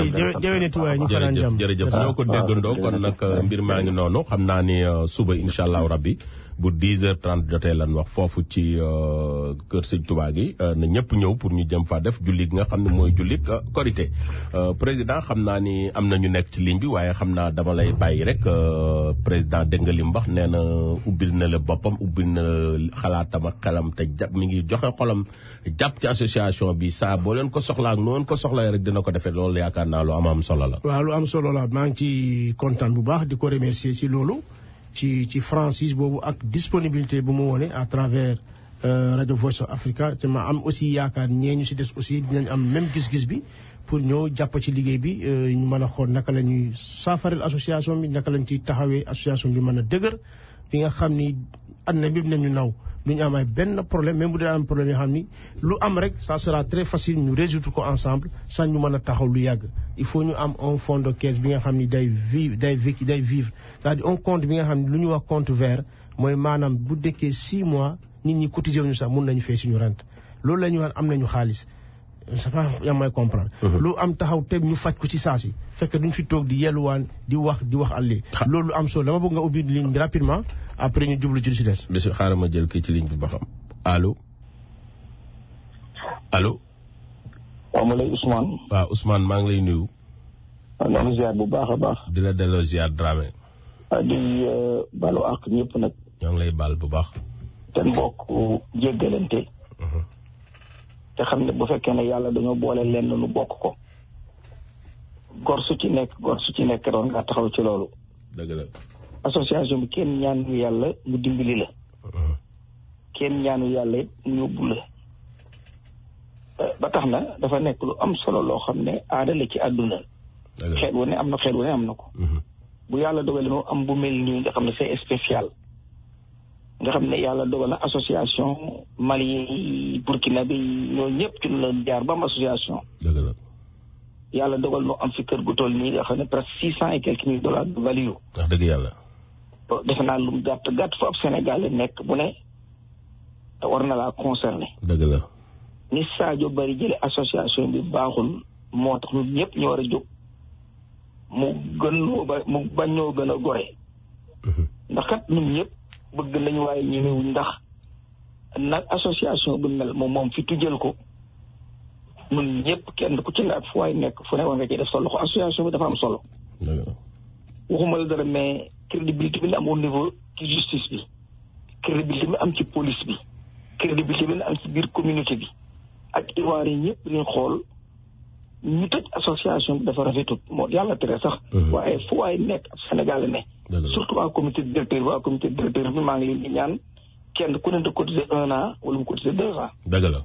jërëjëf ñoo ko déggandoo kon nag mbir maa ngi noonu xam naa ni suba incha allah rabbi bu 10h30 jotee lan wax foofu ci kër Sëñ Tuubaa gi na ñëpp ñëw pour ñu jëm fa def julli gi nga xam ne mooy julli korité président xam naa ni am na ñu nekk ci ligne bi waaye xam naa dama lay bàyyi rek président dégg nga li mu wax nee na ubbil na la boppam ubbil na xalaatam ak xelam te mi ngi joxe xolam jàpp ci association bi saa boo leen ko soxlaa ak noonu ko soxlaa rek dina ko defee loolu yaakaar naa lu am solo la. waaw lu am solo la maa ngi ci kontaan bu baax di ko remercier ci loolu. ci franchise boobu ak disponibilité bu mu wone à travers Radio Voice of Africa te ma am aussi yaakaar ñee ñu si des aussi dinañ am même gis-gis bi pour ñëw jàpp ci liggéey bi ñu mën a xool naka la ñuy saafareel association bi naka lañ ciy taxawee association bi mën a dëgër bi nga xam ni àdduna bi nañu naw du ñu am ay benn problème même bu dee am problème yoo xam ni lu am rek ça sera très facile ñu résoudre ko ensemble sans ñu mën a taxaw lu yàgg il faut ñu am un fond de caisse bi nga xam ni day vivre c'est-à-dire un compte bi nga xam ni lu ñu wax compte vert mooy maanaam bu dekkee 6 mois nit ñi cotiser ñu sax mun nañu fay suñu rente loolu la ñu wax am nañu xaalis ça va yaa may comprendre. lu am taxaw te ñu faj ko ci saa si fekk duñ fi toog di yelluwaan di wax àllee. loolu am solo dama bëgg nga ubbi ligne bi rapidement après ñu jublu ci li si des. monsieur xaaral ma jël kii ci ligne bi ba xam allo. waaw ma lay Ousmane. waaw Ousmane maa ngi lay nuyu. waaw ñoo ngi ziar bu baax a baax. di la delloo ziar Dramé. di balu ak ñëpp nag. ñoo ngi lay baal bu baax. te mbokk jéggalante. te xam ne bu fekkee ne yàlla dañoo boole lenn nu bokk ko. gor su ci nekk doon nga taxaw ci loolu. dëgg la. association bi kenn ñaanu yàlla mu dimbali la. kenn ñaanu yàlla it mu yóbbu la. ba tax na dafa nekk lu am solo loo xam ne aada la ci àdduna. xeet wu ne am na ko. bu yàlla dogalee mu am bu mel nii nga xam ne c'est spécial. nga xam ne yàlla dogal na association Mali yi Burkina bi ñoo ñëpp ci la jaar ba am association. dëgg la. yàlla dogal nu am fi kër gu toll nii nga xam ne presque $600 et quelques mille de value. wax dëgg yàlla. defe naa lu mu gàtt fa ab Sénégalais nekk bu ne war na laa concerné. dëgg la. ni Sadio Bari jële association bi baaxul moo tax ñun ñëpp ñu war a jóg mu bañ ñoo gën a gore. ndax kat ñun ñëpp bëgg nañu waaye ñemewuñ ndax nag association bu mel moom fi tujjal ko ñun ñëpp kenn ku ci ne ak fu waay nekk fu ne war nga ci def sa loxo association bi dafa am solo. waxuma la dara mais crédibilité bi la am au niveau ci justice bi crédibilité bi am ci police bi crédibilité bi am ci biir communauté bi ak ivoire yi ñëpp liñ xool ñu tëj association bi dafa rafetut moo yàlla tere sax. waaye fu waay nekk ab Sénégal ne. surtout waa comité directeur bi maa ngi leen di ñaan kenn ku ne de cotiser 1 an wala mu cotiser 2 ans. dëgg la.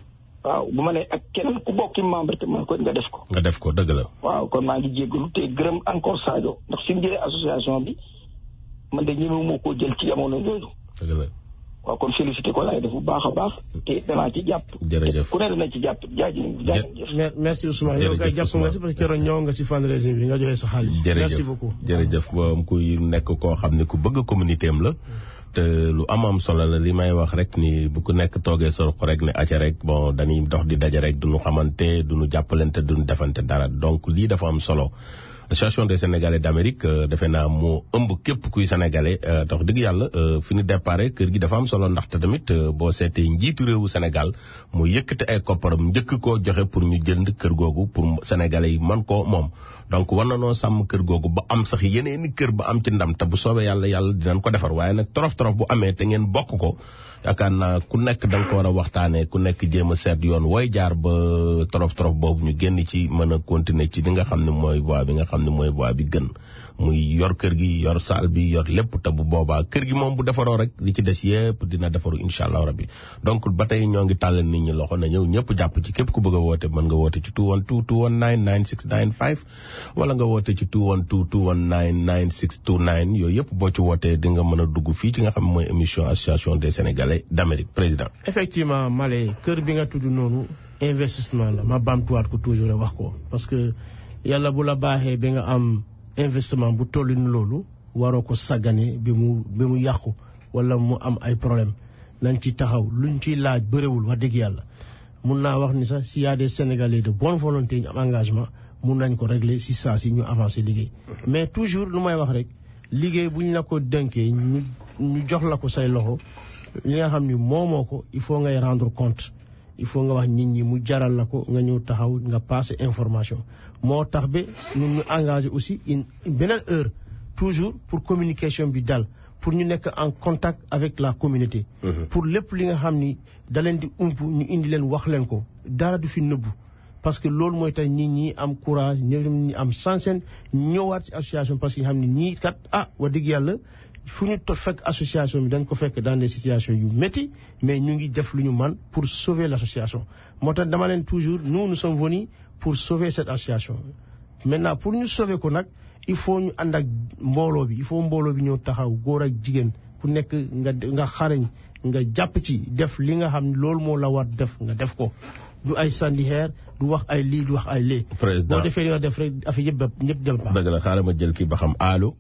waaw bu ma ne ak keneen ku bokki membre te man ko nga def ko. nga def ko dëgg la. waaw kon maa ngi jéggalu te gërëm encore Sadio ndax fi mu jëlee association bi man de ñemewu moo koo jël ci jamono jooju. dëgg la. waaw kon félicité ko laay def bu baax a baax. te danaa ci jàpp. jërëjëf ku ne dana ci jàpp jaajëf. merci Ousmane yow kay jàpp nga si parce que keroog ñëw nga si fundraising bi nga joxe sa xaalis. merci beaucoup jërëjëf moom kuy nekk koo xam ne ku bëgg communauté am la. te lu am solo la li may wax rek ni bu ku nekk toogee sa ruq rek ne acca rek bon dañuy dox di daje rek duñu xamante duñu jàppalante duñu defante dara donc lii dafa am solo. Association des Sénégalais d'Amérique defe naa moo ëmb képp kuy sénégalais tax dëgg yàlla fi ñu déparé kër gi dafa am solo ndaxte tamit boo seetee njiitu réewu Sénégal mu yëkkate ay kopparam njëkk koo joxe pour ñu jënd kër googu pour sénégalais yi mën koo moom. donc war na noo sàmm kër googu ba am sax yeneeni kër ba am ci ndam te bu soobee yàlla dinañ ko defar waaye nag torof bu amee te ngeen bokk ko yaakaar naa ku nekk da nga ko war a waxtaanee ku nekk jéem a seet yoon wooy jaar ba torof boobu ñu génn ci mën a continuer ci li nga xam ne mooy voie bi nga xam ne mooy voie bi gën muy yor kër gi yor saal bi yor lépp te bu boobaa kër gi moom bu defaroo rek li ci des yépp dina defaru incha allah rabbi donc ba tey ñoo ngi tàllal nit ñi loxo na ñëw ñëpp jàpp ci képp ku bëgg a woote mën nga woote ci 212 219 9695 wala nga woote ci 212 219 9629 yooyu yëpp boo ci wootee di nga mën a dugg fii ci nga xam ne mooy émission association des Sénégalais d'Amérique président. effectivement Malé kër bi nga tudd noonu investissement la ma baamtuwaat ko toujours wax ko parce que yàlla bu la baaxee bi nga am investissement bu toll ni loolu waroo ko sàggane bi mu yàqu wala mu am ay problème nañ ci taxaw luñ ciy laaj bëriwul wax dëgg yàlla mun naa wax ni sax s'il y a des Sénégalais de bonne volonté ñu am engagement mun nañ ko régler si saa si ñu avancer liggéey mais toujours lu may wax rek liggéey bu ñu la ko dënkee ñu jox la ko say loxo li nga xam ni moomoo ko il faut ngay rendre compte il faut nga wax nit ñi mu jaral la ko nga ñëw taxaw nga passer information moo tax ba ñun ñu engagé aussi une beneen heure toujours pour communication bi dal pour ñu nekk en contact avec la communauté. pour lépp li nga xam ni da leen di ump ñu indi leen wax leen ko dara du fi nëbbu parce que loolu mooy tax nit ñi am courage ñi am sansen ñëwaat ci association parce que xam ni ñii kat wax dëgg yàlla fu ñu fekk association bi dañ ko fekk dans des situations yu métti mais ñu ngi def lu ñu man pour sauver l'association moo tax dama leen toujours nous sommes venus pour sauver cette association maintenant pour ñu sauver ko nag il faut ñu ànd ak mbooloo bi il faut mbooloo bi ñëw taxaw góor ak jigéen ku nekk nga xarañ nga jàpp ci def li nga xam ne loolu moo la war def nga def ko du ay sànni xeer du wax ay lii du wax ay lee boo defee li nga def rek affaire ñëpp dem baax. dëgg la xaaral ma jël kii ba xam allo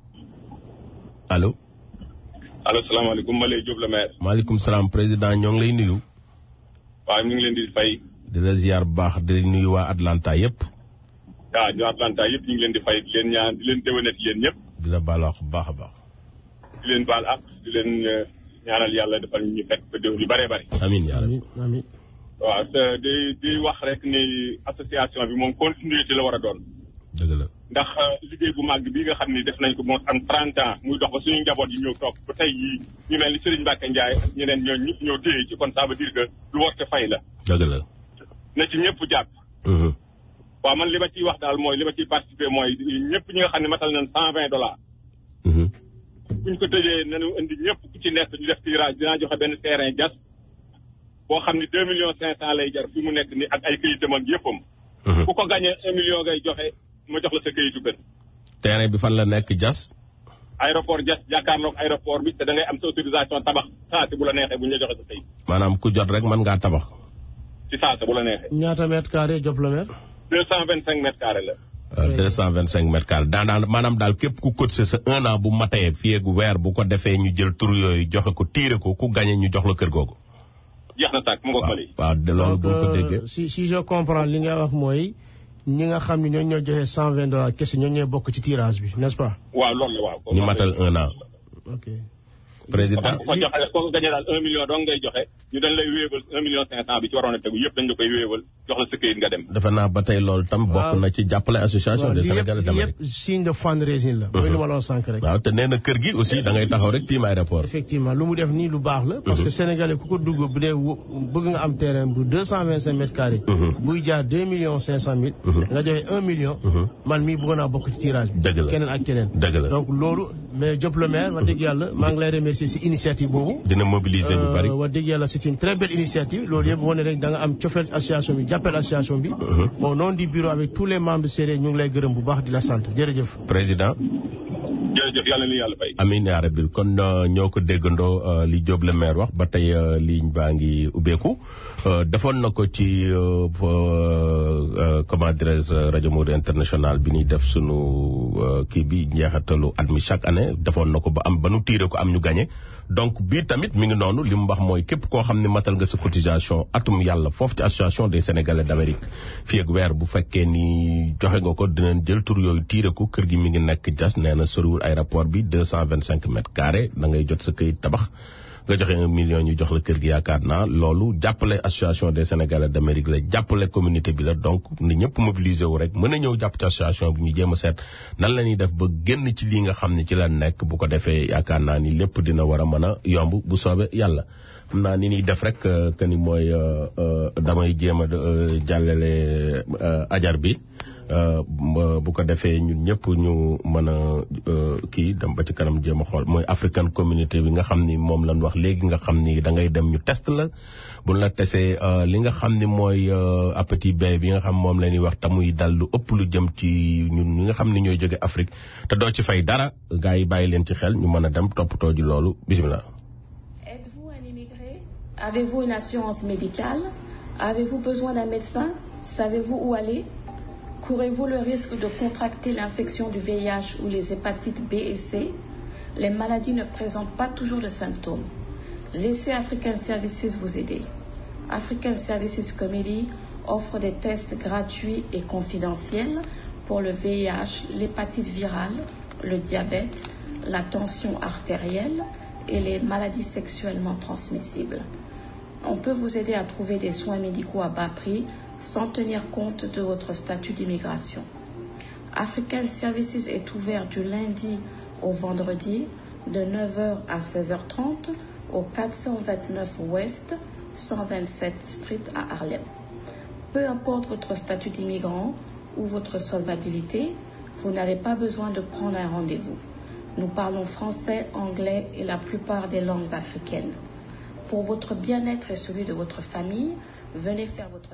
salaamaaleykum Malé Diop la maire. maaleykum salaam président ñoo ngi lay nuyu. waaw ñu ngi leen di fay. di la ziar bu baax di nuyu waa Atlanta yëpp. waaw ñu Atlanta yëpp ñu ngi leen di fay di leen ñaan di leen déwénat yéen ñëpp. di la baal wax bu baax a baax. di leen baal ak di leen ñaanal yàlla defal ñu fekk ba déw yu bëree bëri. amiin yaa rabbi amiin. waaw di wax rek ni association bi moom continuité la war a doon. dëgg la. ndax liggéey bu màgg bii nga xam ni def nañ ko moo am 30 ans muy dox ba suñu njaboot yi ñëw toog ba tey yii ñu mel ni Serigne Mbacke Ndiaye ak ñeneen ñoo ñëpp ñoo téye ci kon ça veut dire que lu war te fay la. dëgg la. na ci ñëpp jàpp. waaw man li ma ciy wax daal mooy li ma ciy participer mooy ñëpp ñi nga xam ne matal nañ $120. buñ ko tëjee nañu indi ñëpp ku ci nekk ñu def tirage dinaa joxe benn terrain jas boo xam ni 2,5 millions lay jar fi mu nekk ni ak ay këyitam ak yëppam. ku ko gagné 1 million ngay joxe. ma jox la sa këyitu kër. terrain bi fan la nekk jas. aéroport Diass jàkkaarloog aéroport bi te da ngay am sa autorisation tabax saasi bu la neexee bu ñu la joxe sa këyit. maanaam ku jot rek mën ngaa tabax. ci saasi bu la neexee. ñaata mètre carré Diop-le-Maire. 225 mètres carrés la. 225 mètres carrés maanaam daal képp ku cotisé sa 1 an bu matee fii gu weer bu ko defee ñu jël tur yooyu joxe ko tiire ko ku gagné ñu jox la kër googu. jeex na tàkk mu ngoog Mali. waaw de loolu bu ko déggee. si je comprends li nga wax mooy ñi nga xam ne ñoo joxe $120 kese ñoo ñooy bokk ci tirage bi n'est-ce pas. waaw loolu la waaw. ñu matal 1 an. ok. président ko joxe ko gagné daal 1 million dong ngay joxe ñu dañ lay wéebal 1 million 500 bi ci waroon a tegu yëpp dañ la koy wéebal jox la sa këyit nga dem. defe naa ba tey loolu tam bokk na ci jàppale association des Sénégalais d'Amérique. yëpp signe de fundraising la. mooy lu ma la wax sànq rek. waaw te nee na kër gi aussi da ngay taxaw rek tiim aéroport. effectivement lu mu def nii lu baax la. parce que Sénégalais ku ko dugg bu dee bëgg nga am terrain bu 225 mètres carrés. buy jaar 2 millions 500 mille. nga joxe 1 million. man mii bëgg naa bokk ci tirage bi. dëgg la keneen ak keneen. dëgg la donc loolu mais Diop-le-Maire wax dëgg yàlla maa ngi lay remercier si initiative boobu. dina mobiliser ñu bari. wax dëgg yàlla c'est une très belle initiative loolu yëpp wane rek da nga am cofeel association bi jàppale association bi. au nom du bureau avec tous les membres serrés ñu ngi lay gërëm bu baax di la sant jërëjëf. président. jërëjëf yàlla na yàlla fay. amiin yaa rabbi kon ñoo ko déggandoo li Diop-le-Maire wax ba tey ligne baa ngi ubbeeku defoon na ko ci comment dirais-je rajo Modou International bi ñuy def sunu kii bi njeexatalu at mi chaque année defoon na ko ba nu tiire ko am ñu gagné. donc bii tamit mi ngi noonu li mu wax mooy képp koo xam ne matal nga sa cotisation atum yàlla foofu ci association des Sénégalais d'Amérique fii ak weer bu fekkee ni joxe nga ko dinañ jël tur yooyu tiire ko kër gi mi ngi nekk Diass nee na soriwul aéroport bi 225 mètres carrés da ngay jot sa këyit tabax nga joxe 1 million ñu jox la kër gi yaakaar naa loolu jàppale association des Sénégalais d'Amérique la jàppale communauté bi la donc ni ñëpp mobiliser wu rek mën a ñëw jàpp ci association bi ñu jéem a seet nan la ñuy def ba génn ci lii nga xam ne ci la nekk bu ko defee yaakaar naa ni lépp dina war a mën a yomb bu soobee yàlla. xam naa ni ñuy def rek que ni mooy damay jéem a jàllale ajar bi. bu ko defee ñun ñëpp ñu mën a kii dem ba ci kanam jéem a xool mooy African community bi nga xam ni moom lañ wax léegi nga xam ni da ngay dem ñu test la buñ la tesee li nga xam ni mooy appétit B bi nga xam moom la ñuy wax te muy dal lu ëpp lu jëm ci ñun ñi nga xam ni ñooy jóge Afrique te doo ci fay dara gars yi bàyyi leen ci xel ñu mën a dem toppatoo ji loolu bisimilah. Êtes-vous un immigré? Avez-vous une assurance médicale? Avez-vous besoin d'un médecin? Savez-vous où aller? Courez-vous le risque de contracter l'infection du VIH ou les hépatites B et C? Les maladies ne présentent pas toujours de symptômes. Laissez African Services vous aider. African Services Committee offre des tests gratuits et confidentiels pour le VIH, l'hépatite virale, le diabète, la tension artérielle et les maladies sexuellement transmissibles. On peut vous aider à trouver des soins médicaux à bas prix sans tenir compte de votre statut d'immigration. African Services est ouvert du lundi au vendredi de 9h à 16h30 au 429 Ouest 127 Street à Harlem. Peu importe votre statut d'immigrant ou votre solvabilité, vous n'avez pas besoin de prendre un rendez-vous. Nous parlons français, anglais et la plupart des langues africaines. Pour votre bien-être et celui de votre famille, venez faire votre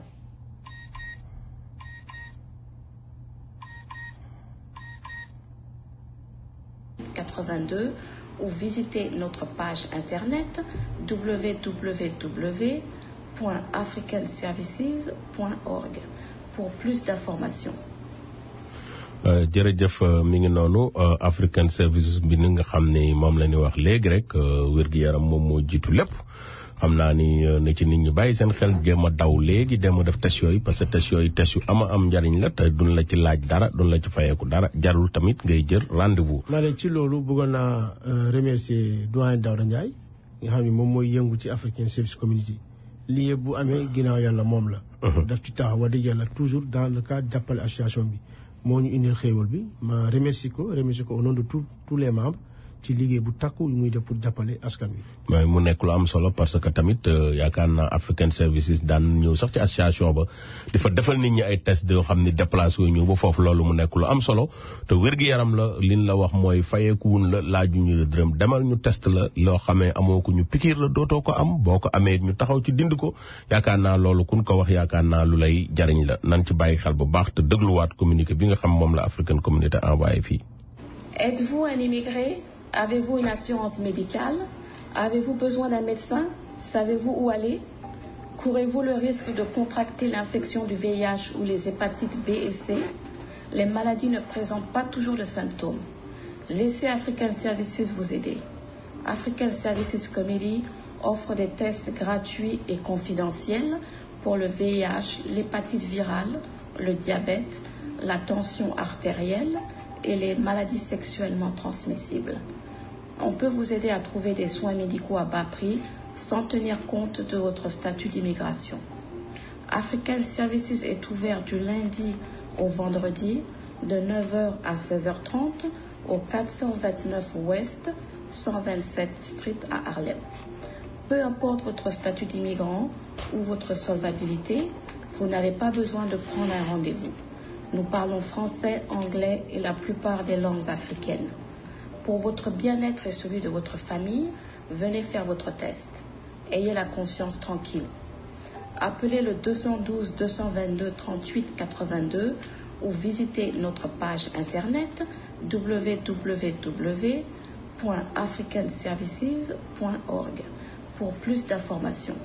82 ou visitez notre page internet www.africanservices.org pour plus d'informations. jërëjëf mi ngi noonu African Services bi ni nga xam ne moom la ñu wax léegi rek wér-gu-yaram moom moo jiitu lépp xam naa ni na ci nit ñi bàyyi seen xel jéem a daw léegi dem a def test yooyu parce que test yooyu test yu am njariñ la te duñ la ci laaj dara duñ la ci fayeeku dara jarul tamit ngay jël rendez-vous. maa ci loolu bëggoon naa remercier doyen Daouda Ndiaye nga xam ne moom mooy yëngu ci African Services Community lii yëpp bu amee ginnaaw yàlla moom la. daf ci taxaw wax dëgg yàlla toujours dans le cadre jàppale association bi moo ñu indil xéewal bi ma remercier ko au nom de tous les membres. ci liggéey bu takku muy def pour jàppale askan wi. mais mu nekk lu am solo parce que tamit yaakaar naa African Services daan ñëw sax ci association ba di fa defal nit ñi ay test yoo xam ni déplacé wu ñëw ba foofu loolu mu nekk lu am solo te wér-gi-yaram la liñ la wax mooy fayeekuwun la laajuñu la dërëm demal ñu test la loo xamee amoo ko ñu pikiir la dootoo ko am boo ko amee ñu taxaw ci dind ko yaakaar naa loolu kun ko wax yaakaar naa lu lay jariñ la nan ci bàyyi xel bu baax te dégluwaat communiqué bi nga xam moom la African Community envoyé fii. Êtes-vous un immigré? Avez-vous une assurance médicale? Avez-vous besoin d'un médecin? Savez-vous où aller? Courez-vous le risque de contracter l'infection du VIH ou les hépatites B et C? Les maladies ne présentent pas toujours de symptômes. Laissez African Services vous aider. African Services Committee offre des tests gratuits et confidentiels pour le VIH, l'hépatite virale, le diabète, la tension artérielle et les maladies sexuellement transmissibles. On peut vous aider à trouver des soins médicaux à bas prix sans tenir compte de votre statut d'immigration. African Services est ouvert du lundi au vendredi de 9h à 16h30 au 429 Ouest 127 Street à Harlem. Peu importe votre statut d'immigrant ou votre solvabilité, vous n'avez pas besoin de prendre un rendez-vous. Nous parlons français, anglais et la plupart des langues africaines. Pour votre bien-être et celui de votre famille, venez faire votre test. Ayez la conscience tranquille. Appelez le 212 222 38 82 ou visitez notre page internet www.africanservices.org pour plus d'informations.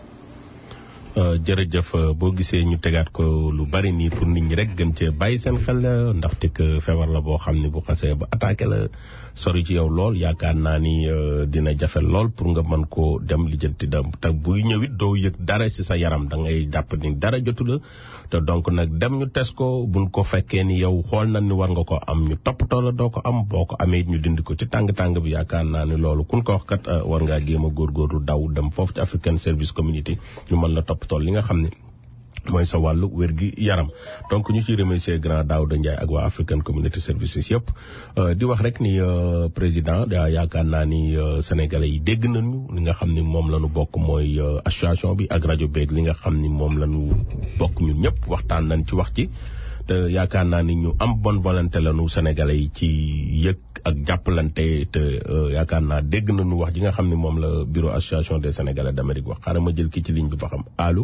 jërëjëf boo gisee ñu tegaat ko lu bari nii pour nit ñi rek gën cee bàyyi seen xel ndaxte que feebar la boo xam ne bu xasee ba attaqué la sori ci yow lool yaakaar naa ni dina jafe lool pour nga mën koo dem lijjanti te buy ñëwit doo yëg dara ci sa yaram da ngay jàpp ni dara jotu la te donc nag dem ñu test ko buñ ko fekkee ni yow xool na ni war nga ko am ñu toppatoo la doo ko am boo ko amee ñu dindi ko ci tàng-tàng bi yaakaar naa ni loolu kun ko wax kat war ngaa jéem a góorgóorlu daw dem foofu ci African Service Community ñu mën la toppatoo li nga xam ne mooy sa wàllu wér gi yaram donc ñu ciy remercier grand Daouda Ndiaye ak waa African Community Services yëpp di wax rek ni président yaakaar naa ni sénégalais yi dégg nañu li nga xam ni moom la ñu bokk mooy association bi ak rajo beeg li nga xam ni moom la ñu bokk ñun ñëpp waxtaan nañ ci wax ci te yaakaar naa ni ñu am bonne volonté la ñu sénégalais yi ci yëg ak jàppalante te yaakaar naa dégg nañu wax ji nga xam ni moom la bureau association des sénégalais d'Amérique wax xaaral ma jël kii ci ligne bi ba xam allo.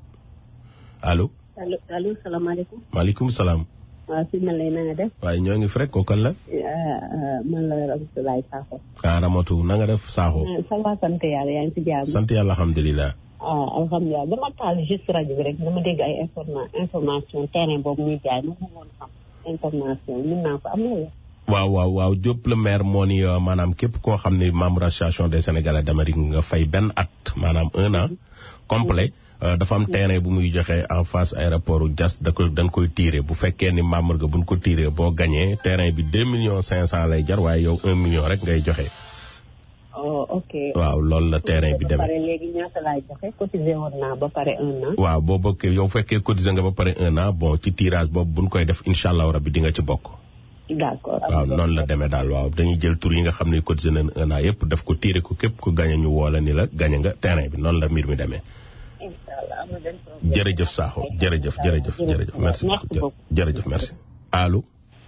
allo salaamaaleykum. maaleykum salaam. waaw si man lay na nga def. waaye ñoo ngi fi rek kooku la. man la Ramatoulaye Sakho. Ramatu na nga def Sakho. ça va sant yàlla yaa ngi si jàmm. sant yàlla alhamdulilah. alhamdulilah dama taal juste rajo bi rek dama dégg ay information terrain boobu ñuy jaay ma bëggoon xam information mën naa ko am na. waaw Diop le maire moo ni maanaam képp koo xam ne membre association des Sénégalais d'Amérique nga fay benn at maanaam 1 an complet. dafa am terrain bu muy joxe en face aéroport Diass dañ koy tirer bu fekkee ni membre ga buñ ko tirer boo gagné terrain bi 2,500,000 lay jar waaye yow 1 million rek ngay joxe. ok. waaw loolu la terrain bi demee. ba pare léegi ñaata laay joxe cotisé woon naa ba pare 1 an. waaw boo bokkee yow fekkee cotisé nga ba pare 1 an bon ci tirage boobu buñ koy def incha allah rabbi di nga ci bokk. d'accord. waaw noonu la demee daal waaw dañuy jël tur yi nga xam ne cotisé nañ 1 an yëpp daf ko tirer ko képp ku gagné ñu woo la ni la gagné nga terrain bi noonu la mbir mi demee. jërëjëf Sakho jërëjëf merci beaucoup jërëjëf merci allo.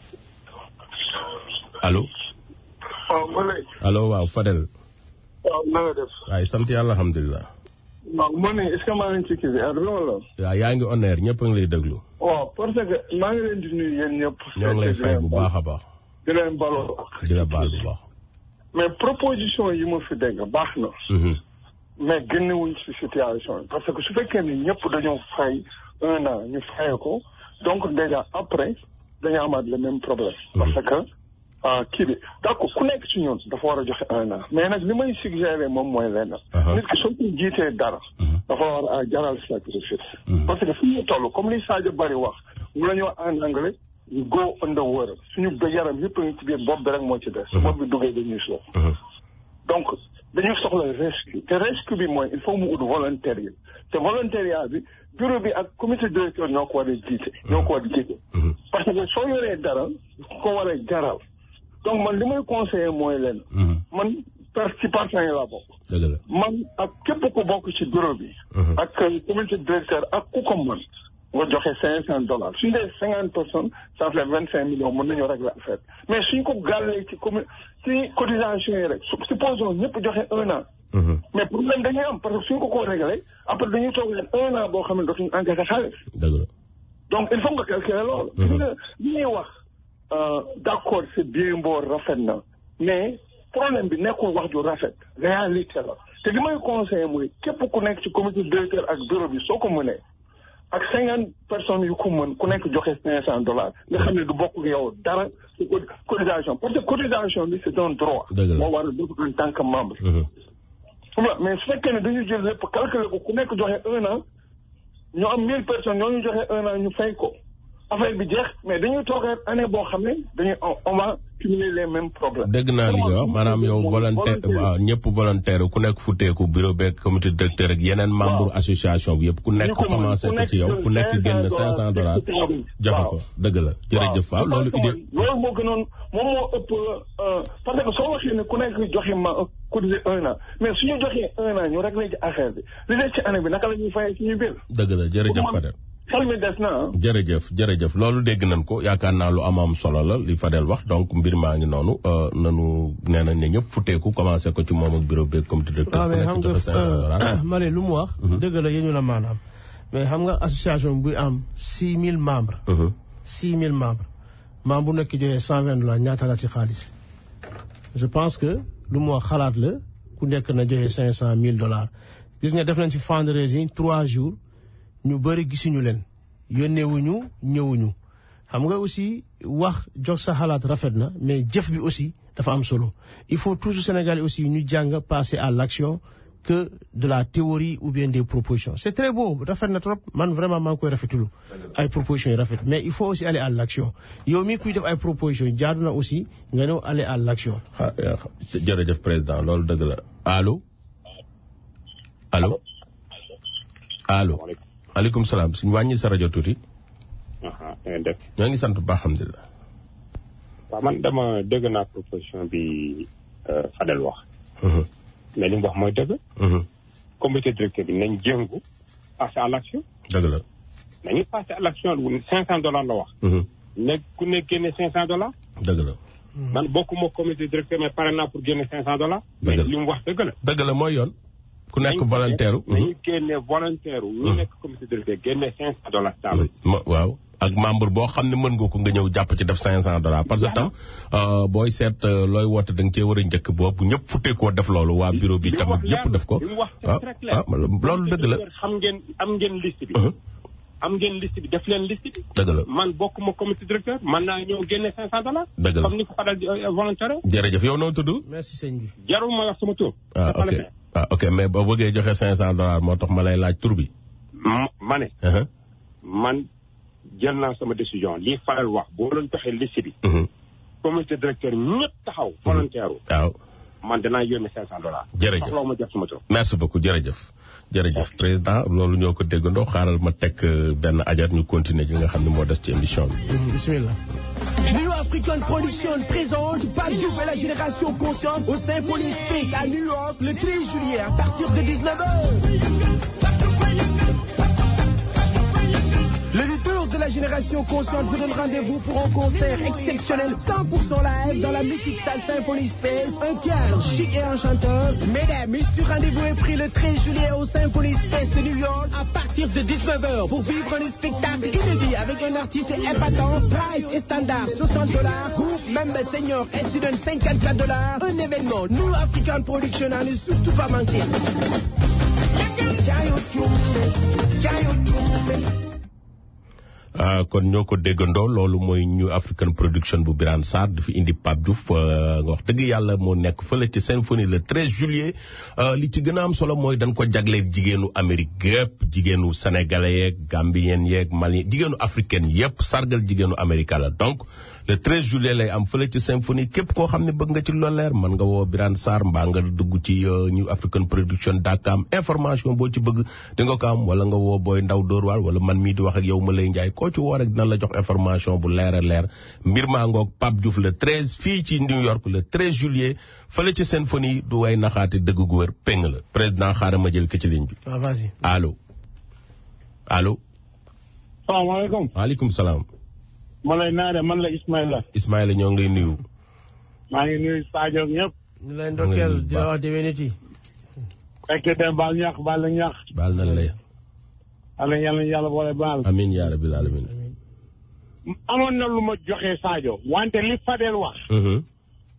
allo waaw Fadel. waaw na nga def. waaye sant yàlla alhamdulilah. waaw man ne est-ce que maa ngi ci kii bi waaw yaa ngi on air ñëpp a ngi lay déglu. waaw parce que maa ngi leen di nuyu yéen ñëpp. ñoo ngi lay fay bu baax a baax. di leen baloo. di la baal bu baax. mais proposition yi ma fi dégg baax na. mais génnewuñ ci situation parce que su fekkee ni ñëpp dañoo fay 1 an ñu fay ko donc déjà après dañu amaat le même problème. parce que kii bi d'accord ku nekk ci ñun dafa war a joxe 1 an mais nag li may suggérer moom mooy lenn. nit ki soo ko jiitee dara. dafa war a jaral sacrifice. parce que fi ñu toll comme li Sadio Bari wax mu la ñu wax en anglais go on the world suñu yaram yëpp a ngi ci biir bopp bi rek moo ci des. su bopp bi duggee dañuy soof. donc dañu soxla rescue te rescue bi mooy il faut mu ut volontariat te volontariat bi bureau bi ak comité directeur ñoo ko war a jiite. parce que soo yoree dara ko war a jaral donc man li may conseiller mooy leen. man participation yi laa bokk. man ak képp ku bokk ci bureau bi. ak comité directeur ak ku ko mën nga joxe $500 suñu dee 50 personnes ça fait 25 millions mën nañoo régler affaire mais suñ ko gàllee ci cotisation yi rek supposons ñëpp joxe 1 an. mais problème dañuy am parce que suñ ko réglé après dañuy toog leen 1 an boo xam ne dootuñu encaissé xaalis. donc il faut nga calculer loolu. li ñuy wax d'accord c'est bien beau rafet na mais problème bi nekkul wax ju rafet réalité la te li may conseillé mooy képp ku nekk ci comité directeur ak bureau bi soo ko mënee ak 50 personnes yu ko mën ku nekk joxe $500 nga xam ne du bokk yow dara ci cotisation parce que cotisation bi c'est un droit moo war a def en tant que membre mais su fekkee ne dañu jël lépp calculer ko ku nekk joxe 1 an ñu am 1000 personnes ñoo ñu joxe 1 an ñu fay ko affaire bi jeex mais dañuy toogaat année boo xam ne dañuy on va cumuler les mêmes problèmes. dégg naa li nga wax maanaam yow volontaire waaw ñëpp volontaire ku nekk futteeku bureau beeg comité directeur ak yeneen membre association bi yëpp ku nekk commencé ko ci yow ku nekk génn $500 joxe ko dëgg la jërëjëf waaw loolu idée loolu moo gënoon moom moo ëpp parce que soo waxee ne ku nekk joxe ma cotiser 1 an mais suñu joxee 1 an ñu réglé ci affaire bi li des ci année bi naka la ñuy fayee suñuy bill. dëgg la jërëjëf Fadel. xel mi des na jërëjëf loolu dégg nañ ko yaakaar naa lu am solo la li Fadel wax donc mbir maa ngi noonu nanu nee nañ ne ñëpp futteeku commencé ko ci moom ak bureau bi comité directeur. mais xam nga Mali lu mu wax. dëgg la yéen ñu la maanaam. mais xam nga association buy am 6000 membres. 6000 membres. membre bu nekk joxe $120 ñaata la ci xaalis. je pense que lu mu wax xalaat la ku nekk na joxe $500,000 gis nga def nañ ci fundraising 3 jours. ñu bëri gisuñu leen yónneewuñu ñëwuñu xam nga aussi wax jox sa xalaat rafet na mais jëf bi aussi dafa am solo il faut toujours Sénégalais aussi ñu jàng passer à l'action que de la théorie ou bien des propositions c'est très beau rafet na trop man vraiment maa ngi koy rafetulu ay propositions yi rafet mais il faut aussi aller à l'action yow mii kuy def ay propositions jaadu na aussi nga ñëw aller à l'action. jërëjëf président loolu dëgg la allo. maaleykum salaam suñu wàññi sa rajo tuuti. ngeen def. ñoo ngi sant bu baax alhamdulilah. waaw man dama dégg naa proposition bi Fadel wax. mais li mu wax mooy dëgg. comité directeur bi nañ jëngu passer à l'action. dëgg la. nañu passer à l'action $500 la wax. ne ku ne génne $500. dëgg la. man bokkuma comité directeur mais pare naa pour génne $500. mais li mu wax dëgg la. dëgg la mooy yoon. ku nekk volontaire. nañu génne volontaire ñu nekk comité directeur génne $500 taal. waaw ak membre boo xam ne mën nga ko nga ñëw jàpp ci def $500 parce que tam booy seet looy woote da nga cee war a njëkk boobu ñëpp futtee koo def loolu waa bureau bi tamit ñëpp def ko. loolu dëgg la. am ngeen liste bi. am ngeen liste bi def leen liste bi. dëgg la man bokkuma comité directeur man naa ñëw génne $500. dëgg la comme ni ko Fadal volontaire. jërëjëf yow noo tudd. merci sëñ bi. jarul ma wax sama tur. ok mais boo bëggee joxe $500 moo tax ma lay laaj tur bi. ma ne. man jël naa sama décision lii faral wax boo leen joxee liste bi. comité directeur ñëpp taxaw. volontaire waaw. man danaa yónnee $500. jërëjëf soxla ma jox sama tur. merci beaucoup jërëjëf président loolu ñoo ko déggandoo xaaral ma teg benn ajat ñu continuer ci nga xam ne moo des ci émission bi. bismillah. New African Production présente Pape Diouf et la génération consciente au Symphony Space à New York le 13 juillet à partir de 19h. L'éditeur de la génération consciente vous donne rendez-vous pour un concert exceptionnel 100% live dans la mythique salle Symphony Space. Un cadre chic et enchanteur. Mesdames, messieurs, rendez-vous est pris le 13 juillet au Symphony Space de New York à partir de 19h pour vivre un spectacle inédit avec un artiste épatant. Price et standard $60. Groupe member senior et student $54. Un événement New African Production à ne surtout pas manquer. kon ñoo ko déggandoo loolu mooy New African Production bu Birane Sarr dafa indi Pape Diouf nga wax dëgg yàlla moo nekk fële ci Symphonie le 13 juillet li ci gën a am solo mooy dañ ko jagleel jigéenu Amérique yëpp jigéenu sénégalais yeeg gambien yeeg malien jigéenu africaine yëpp sargal jigéenu Amérique la donc le 13 juillet lay am fële ci Symphonie képp koo xam ne bëgg nga ci loolu leer mën nga woo Birane Sarr mbaa nga dugg ci New African Production Dakar information boo ci bëgg di nga ko am wala nga woo Boy Ndaw Dóor waar wala man mii di wax ak yow ma lay njaay koo ci woo rek dina la jox information bu leer a leer mbir maa ngoog Pape Diouf le 13 fii ci New York le 13 juillet fële ci Symphonie du way naxaati dëgg gu wér péng la président xaaral ma jël ko ci ligne bi. vas-y. allo. salaamaaleykum. waaleykum salaam. ma lay naare man la Ismaïla ñoo ngi lay nuyu. maa ngi nuyu Sadio ñëpp. ñu lay ndokkeel di wax déwéniti. fekkee dem baal ñax baal la ñax. baal na la. yàlla boole baal. amiin yaa rabbil aalamiin. amoon na lu ma joxe Sadio wante li Fadel wax.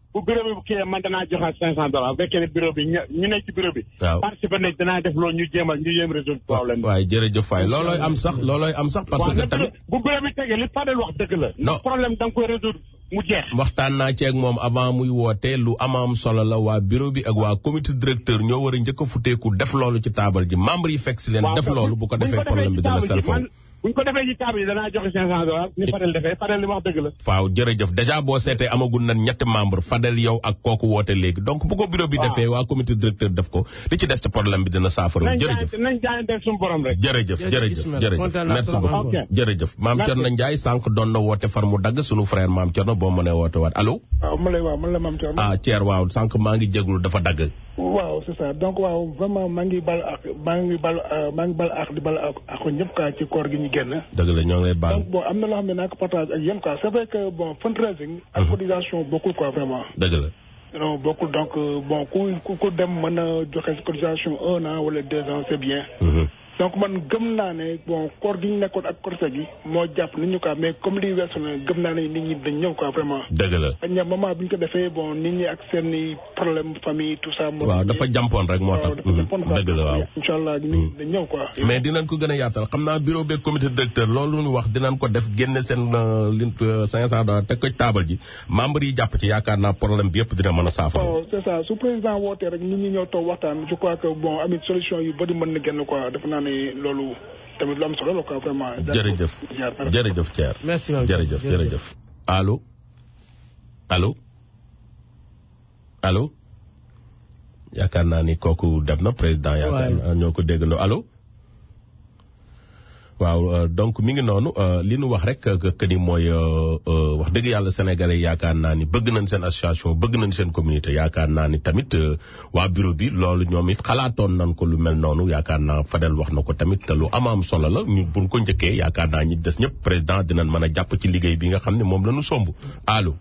bu bureau bi bu kii man danaa joxaat $500 bu fekkee ne bureau bi ñu nekk ci bureau bi. waaw participer nañ danaa def loolu ñu jéem résoudre problème. waaye jërëjëf Faye loolooy am sax parce que tamit. bu bureau bi tegee li Fadel wax dëgg la. non problème da nga koy résoudre mu jeex. waxtaan naa ceeg moom avant muy woote lu am solo la waa bureau bi ak waa comité directeur ñoo war a njëkk a futeeku def loolu ci taabal ji membre yi fekk si leen. def loolu bu ko defee problème bi dina selfon. buñ ko defee ci table yi danaa joxe $500 ni Fadel defee Fadel li wax dëgg la. waaw jërëjëf déjà boo seetee amagul na ñetti membre Fadel yow ak kooku woote léegi donc bu ko bureau bi defee waa comité directeur def ko li ci des ci problème bi dina saafara. jërëjëf nañ jaayante suñu borom rek. jërëjëf merci beaucoup jërëjëf Maam Thierno Ndiaye sànq doon na woote far mu dagg sunu frère Maam Thierno boo mënee woote waat allo. waaw man la Maam Thierno. Thierno waaw sànq maa ngi jéglu dafa dagg. waaw c'est ça donc waaw vraiment maa ngi bal ak di bal ak ñëpp quoi ci koor gi ñu génn. dëgg la ñoo ngi lay baal. donc bon am na loo xam ne naa ko partage ak yéen quoi c'est vrai que bon fundraising ak cotisation bokkul quoi vraiment. dëgg la. non bokkul donc bon ku dem mën a joxe cotisation 1 an wala 2 ans c'est bien. donc man gëm naa ne bon koor gi ñu nekkoon ak korite gi moo jàpp nit ñi quoi mais comme lii weesu na gëm naa ne nit ñi dañ ñëw quoi vraiment. dëgg la. xëy na moment bi ñu ko defee bon nit ñi ak seen i problème famille tout ça. waaw dafa jàmpoon rek moo tax. dëgg la waaw. incha allah nit ñi dañ ñëw quoi. mais dinañ ko gën a yaatal xam naa bureau beeg comité directeur loolu ñu wax dinañ ko def génne seen $500 teg ko ci taabal ji membre yi jàpp ci yaakaar naa problème bi yëpp dina mën a saafara. waaw c'est ça su président wootee rek nit ñi ñëw toog waxtaan je crois que bon amit solution yu bëri mën na génn quoi defe naa ne loolu tamit lu am solo la quoi vraiment. jërëjëf Thier. merci jërëjëf. allo yaakaar naa ni kooku dem na président. yaakaar naa ñoo ko déggandoo allo. waaw donc mi ngi noonu li nu wax rek que ni mooy wax dëgg yàlla sénégalais yaakaar naa ni bëgg nañ seen association bëgg nañ seen communauté yaakaar naa ni tamit waa bureau bi loolu ñoom it xalaatoon nañ ko lu mel noonu yaakaar naa Fadel wax na ko tamit te lu am solo la ñu buñ ko njëkkee yaakaar naa ñi des ñëpp président dinañ mën a jàpp ci liggéey bi nga xam ne moom la ñu somb allo.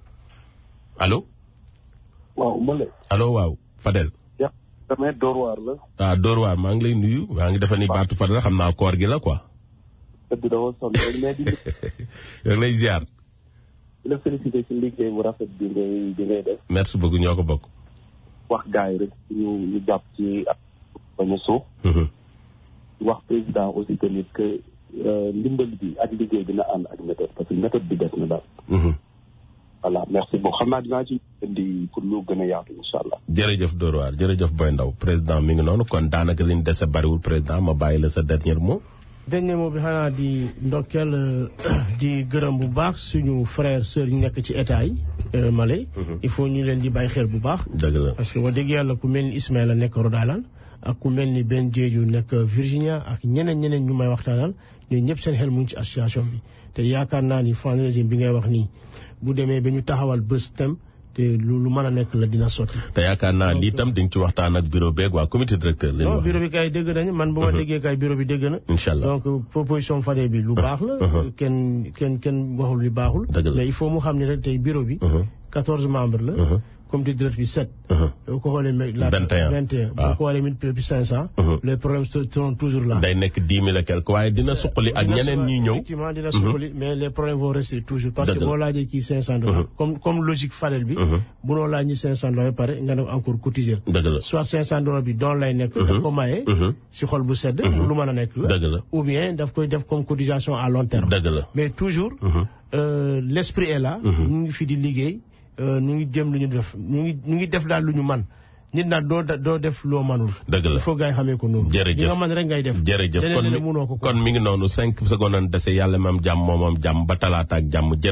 waaw Mbale. allo waaw Fadel. damay Dóor waar la. Dóor waar maa ngi lay nuyu maa ngi defa ni baatu Fadel xam naa koor gi la quoi. dëgg dafa sonn rek mais di. yaa ngi lay ziar. di la félicité ci liggéey bu rafet bi ngay def. merci beaucoup ñoo ko bokk. wax gars yi rek ñu jàpp ci bañ a suuf. wax président aussi tamit que ndimbal bi ak liggéey bi na ànd ak méthode parce que méthode bi des na daal. voilà merci beaucoup xam naa dinaa ci indi pour lu gën a yaatu incha allah. jërëjëf Dóor waar jërëjëf Boy Ndaw président mi ngi noonu kon daanaka liñ dese bariwul président ma bàyyi la sa dernier mot. dernier mot bi xanaa di ndokkeel di gërëm bu baax suñu frère sœur yi nekk ci état yi Malais. il faut ñu leen di bàyyi xel bu baax. dëgg la parce que wax dëgg yàlla ku mel ni Ismaïla nekk Rhode Island ak ku mel ni Ben Diédhiou nekk Virginia ak ñeneen ñu may waxtaanal ñooñu ñëpp seen xel mu ngi ci association bi te yaakaar naa ni fundraising bi ngay wax nii bu demee ba ñu taxawal bés tem te lu mën a nekk la dina sotti. te yaakaar naa lii tam di nga ci waxtaan ak bureau beeg waa comité directeur. non bureau bi kay dégg nañu man bu ma déggee kay bureau bi dégg na. incha allah donc proposition Fadel bi lu baax la. kenn waxul li baaxul. mais il faut mu xam ne rek tey bureau bi. 14 membres la. comité directeur bi 7. boo ko xoolee 21 boo ko xoolee multiplié par 500. les problèmes seront toujours là. day nekk 10 000 et quelque waaye dina suqali ak ñeneen ñi ñëw. effectivement dina suqali mais les problèmes vont rester toujours. parce que boo laajee kii $500. comme logique Fadel bi. bu noo laaj ñi $500 ba pare nga ne encore cotiser. dëgg la soit $500 bi doon lay nekk. daf ko maye. si xol bu sedd. lu mën a nekk la. dëgg la ou bien daf koy def comme cotisation à long terme. dëgg la mais toujours. l'esprit est là. ñu ngi fi di liggéey. ñu ngi jëm lu ñu def ñu ngi def daal lu ñu man nit nag doo def loo manul. dëgg la il faut gars yi xamee ko noonu. jërëjëf li nga mën rek ngay def. jërëjëf kon mi ngi noonu 5 secondes dese yàlla mam jàmm moomam jàmm ba talaata ak jàmm.